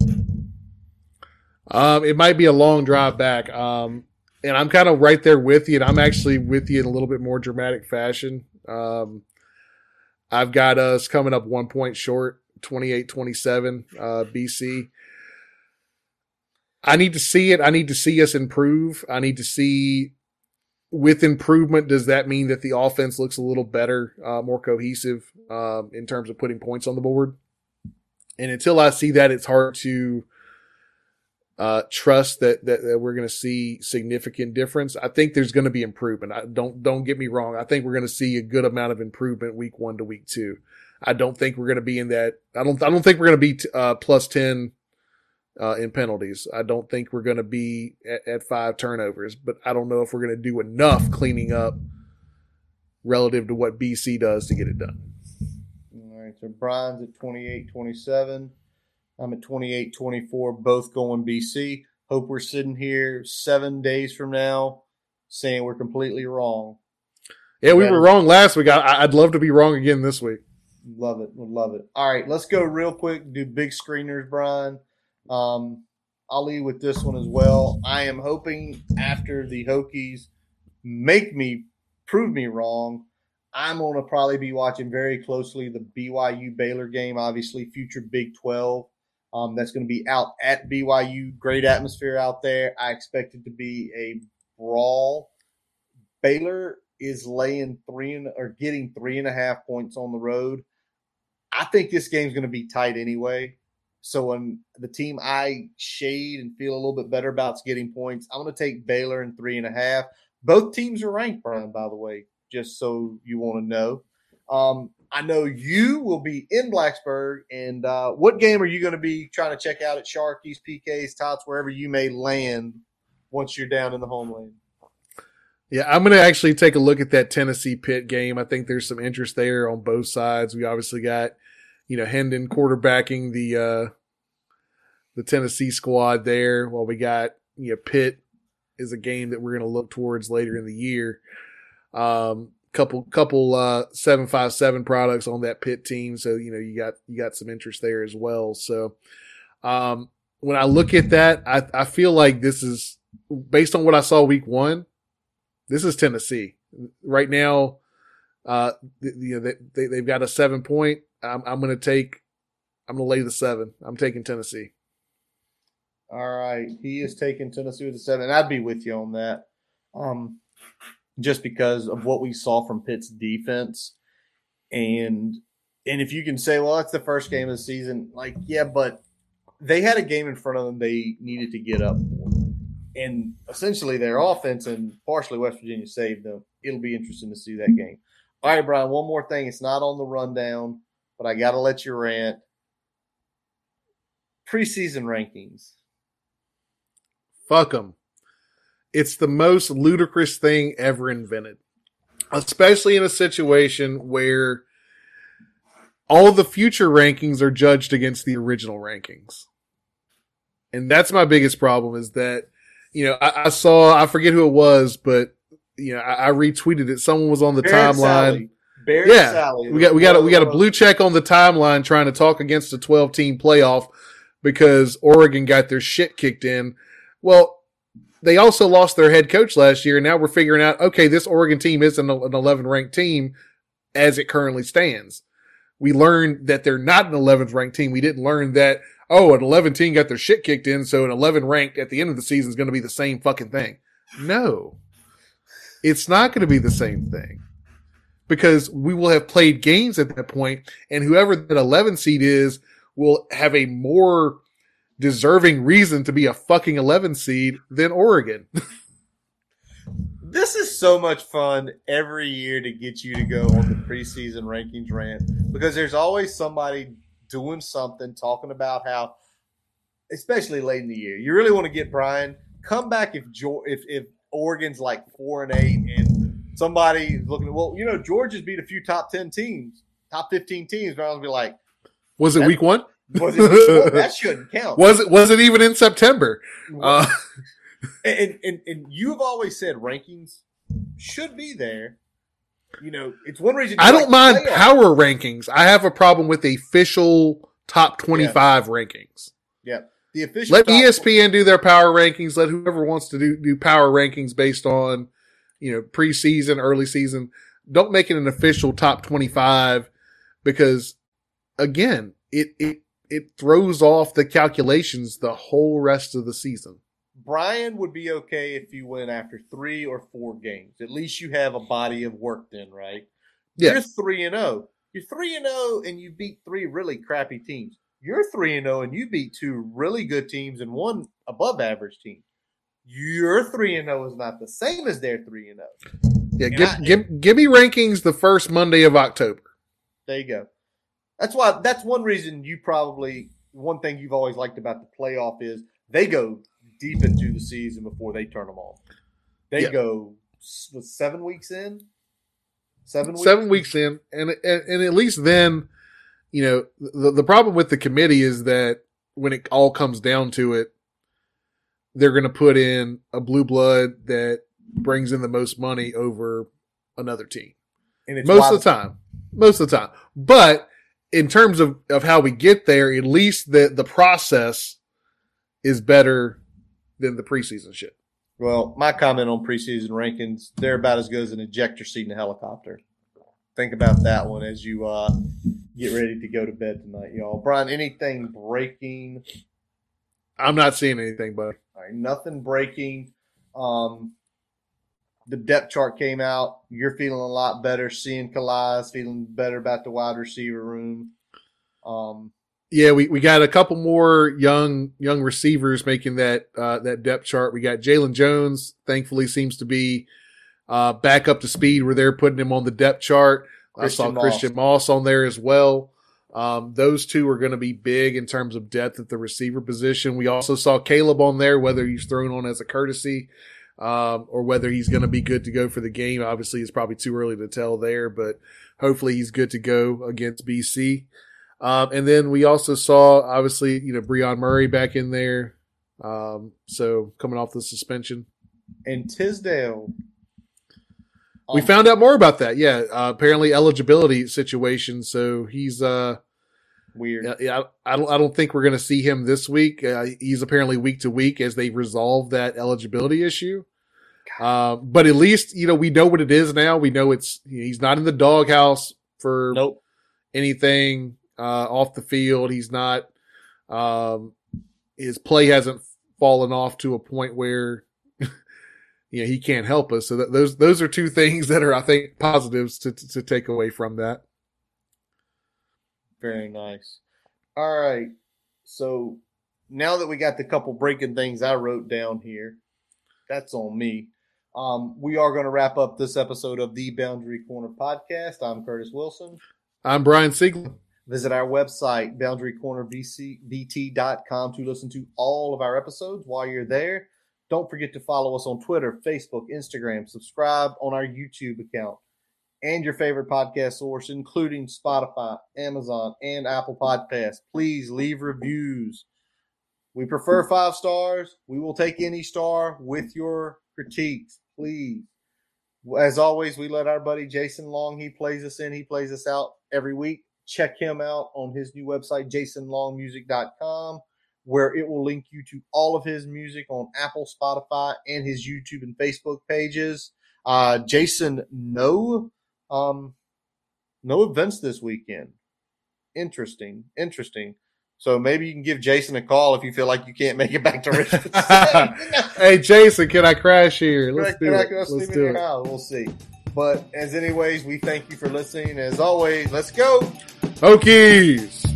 Um, it might be a long drive back. Um, and I'm kind of right there with you, and I'm actually with you in a little bit more dramatic fashion. Um, I've got us coming up one point short, twenty-eight twenty-seven, uh, B C. I need to see it. I need to see us improve. I need to see, with improvement, does that mean that the offense looks a little better, uh, more cohesive um, in terms of putting points on the board? And until I see that, it's hard to uh, trust that, that that we're going to see significant difference. I think there's going to be improvement. I don't don't get me wrong. I think we're going to see a good amount of improvement week one to week two. I don't think we're going to be in that. I don't. I don't think we're going to be t- uh, plus ten uh, in penalties. I don't think we're going to be at, at five turnovers. But I don't know if we're going to do enough cleaning up relative to what B C does to get it done. All right. So Brian's at twenty-eight twenty-seven. I'm at twenty-eight twenty-four, both going B C. Hope we're sitting here seven days from now saying we're completely wrong. Yeah, we were wrong last week. I, I'd love to be wrong again this week. Love it. Would love it. All right, let's go real quick. Do big screeners, Brian. Um, I'll lead with this one as well. I am hoping after the Hokies make me, prove me wrong, I'm going to probably be watching very closely the B Y U Baylor game, obviously future Big twelve. Um, that's going to be out at B Y U. Great atmosphere out there. I expect it to be a brawl. Baylor is laying three and or getting three and a half points on the road. I think this game's going to be tight anyway. So when the team I shade and feel a little bit better about is getting points, I'm going to take Baylor in three and a half. Both teams are ranked, Brian, by the way, just so you want to know. Um, I know you will be in Blacksburg, and uh, what game are you going to be trying to check out at Sharkies, P Ks, Tots, wherever you may land once you're down in the homeland? Yeah, I'm going to actually take a look at that Tennessee Pitt game. I think there's some interest there on both sides. We obviously got, you know, Hendon quarterbacking the uh, the Tennessee squad there, while we got, you know, Pitt is a game that we're going to look towards later in the year. Um, couple couple uh seven five seven products on that Pitt team, so you know you got you got some interest there as well. So um when I look at that, I, I feel like this is, based on what I saw week one, this is Tennessee right now. Uh, you know, they, they've got a seven point. I'm, I'm going to take. I'm going to lay the seven. I'm taking Tennessee. All right, he is taking Tennessee with the seven. I'd be with you on that. Um. Just because of what we saw from Pitt's defense. And and if you can say, well, that's the first game of the season, like, yeah, but they had a game in front of them they needed to get up for. And essentially their offense and partially West Virginia saved them. It'll be interesting to see that game. All right, Brian, one more thing. It's not on the rundown, but I got to let you rant. Preseason rankings. Fuck them. it's the most ludicrous thing ever invented, especially in a situation where all the future rankings are judged against the original rankings. And that's my biggest problem is that, you know, I, I saw, I forget who it was, but, you know, I, I retweeted it. Someone was on the Barrett timeline. Sally. Barrett yeah, Sally. we got, we got, a, we got a blue check on the timeline trying to talk against a twelve team playoff because Oregon got their shit kicked in. Well, they also lost their head coach last year. And now we're figuring out, okay, this Oregon team isn't an eleven ranked team as it currently stands. We learned that they're not an eleventh ranked team. We didn't learn that, oh, an eleven team got their shit kicked in, so an eleven ranked at the end of the season is going to be the same fucking thing. No, it's not going to be the same thing because we will have played games at that point, and whoever that eleven seed is will have a more deserving reason to be a fucking eleven seed than Oregon. This is so much fun every year to get you to go on the preseason rankings rant because there's always somebody doing something, talking about how, especially late in the year, you really want to get Brian. Come back if if if Oregon's like four and eight, and somebody looking at, well, you know, Georgia's beat a few top ten teams, top fifteen teams. But I'll be like, was it week one? Was it week one? That shouldn't count. Was it? Was it even in September? Uh, and, and and you've always said rankings should be there. You know, it's one reason I don't mind power rankings. I have a problem with the official top twenty-five yeah. rankings. Yeah. The official Let E S P N do their power rankings. Let whoever wants to do, do power rankings based on, you know, preseason, early season. Don't make it an official top twenty-five because, again, it, it, it throws off the calculations the whole rest of the season. Brian would be okay if you went after three or four games. At least you have a body of work then, right? Yeah. You're three and zero. You're three and zero, and you beat three really crappy teams. You're three and zero, and you beat two really good teams and one above average team. Your three and zero is not the same as their three and zero. Yeah, and give, I, give give me rankings the first Monday of October. There you go. That's why. That's one reason you probably one thing you've always liked about the playoff is they go deep into the season before they turn them off. They yeah. go seven weeks in, seven weeks? seven weeks in, and, and and at least then, you know, the the problem with the committee is that when it all comes down to it, they're going to put in a blue blood that brings in the most money over another team. And it's most of the time, most of the time. But in terms of of how we get there, at least the the process is better than the preseason shit. Well, my comment on preseason rankings, they're about as good as an ejector seat in a helicopter. Think about that one as you uh, get ready to go to bed tonight, y'all. Brian, anything breaking? I'm not seeing anything, bud. All right, nothing breaking. Um, the depth chart came out. You're feeling a lot better. Seeing Calais, feeling better about the wide receiver room. Um, Yeah, we, we got a couple more young young receivers making that uh, that depth chart. We got Jalen Jones, thankfully seems to be uh, back up to speed where they're putting him on the depth chart. Christian I saw Moss. Christian Moss on there as well. Um, those two are going to be big in terms of depth at the receiver position. We also saw Caleb on there, whether he's thrown on as a courtesy um, or whether he's going to be good to go for the game. Obviously, it's probably too early to tell there, but hopefully he's good to go against B C. Um, and then we also saw, obviously, you know, Breon Murray back in there. Um, so coming off the suspension. And Tisdale. We um, found out more about that. Yeah. Uh, apparently eligibility situation. So he's, uh, weird. Yeah. I don't, I don't think we're going to see him this week. Uh, he's apparently week to week as they resolve that eligibility issue. Uh, but at least, you know, we know what it is now. We know it's, he's not in the doghouse for nope. anything. Uh, off the field, he's not. Um, his play hasn't fallen off to a point where, you know, he can't help us. So that, those those are two things that are, I think, positives to, to to take away from that. Very nice. All right. So now that we got the couple breaking things I wrote down here, that's on me. Um, we are going to wrap up this episode of the Boundary Corner podcast. I'm Curtis Wilson. I'm Brian Siegel. Visit our website, boundary corner b t dot com, to listen to all of our episodes. While you're there, Don't forget to follow us on Twitter, Facebook, Instagram. Subscribe on our YouTube account and your favorite podcast source, including Spotify, Amazon, and Apple Podcasts. Please leave reviews. We prefer five stars. We will take any star with your critiques, please. As always, we let our buddy Jason Long, he plays us in, he plays us out every week. Check him out on his new website, jason long music dot com, where it will link you to all of his music on Apple, Spotify, and his YouTube and Facebook pages. Uh, Jason, no, um, no events this weekend. Interesting, interesting. So maybe you can give Jason a call if you feel like you can't make it back to Richmond. Hey, Jason, can I crash here? Let's do it. Let's Let's do it. We'll see. But as anyways, we thank you for listening. As always, let's go. Hokies!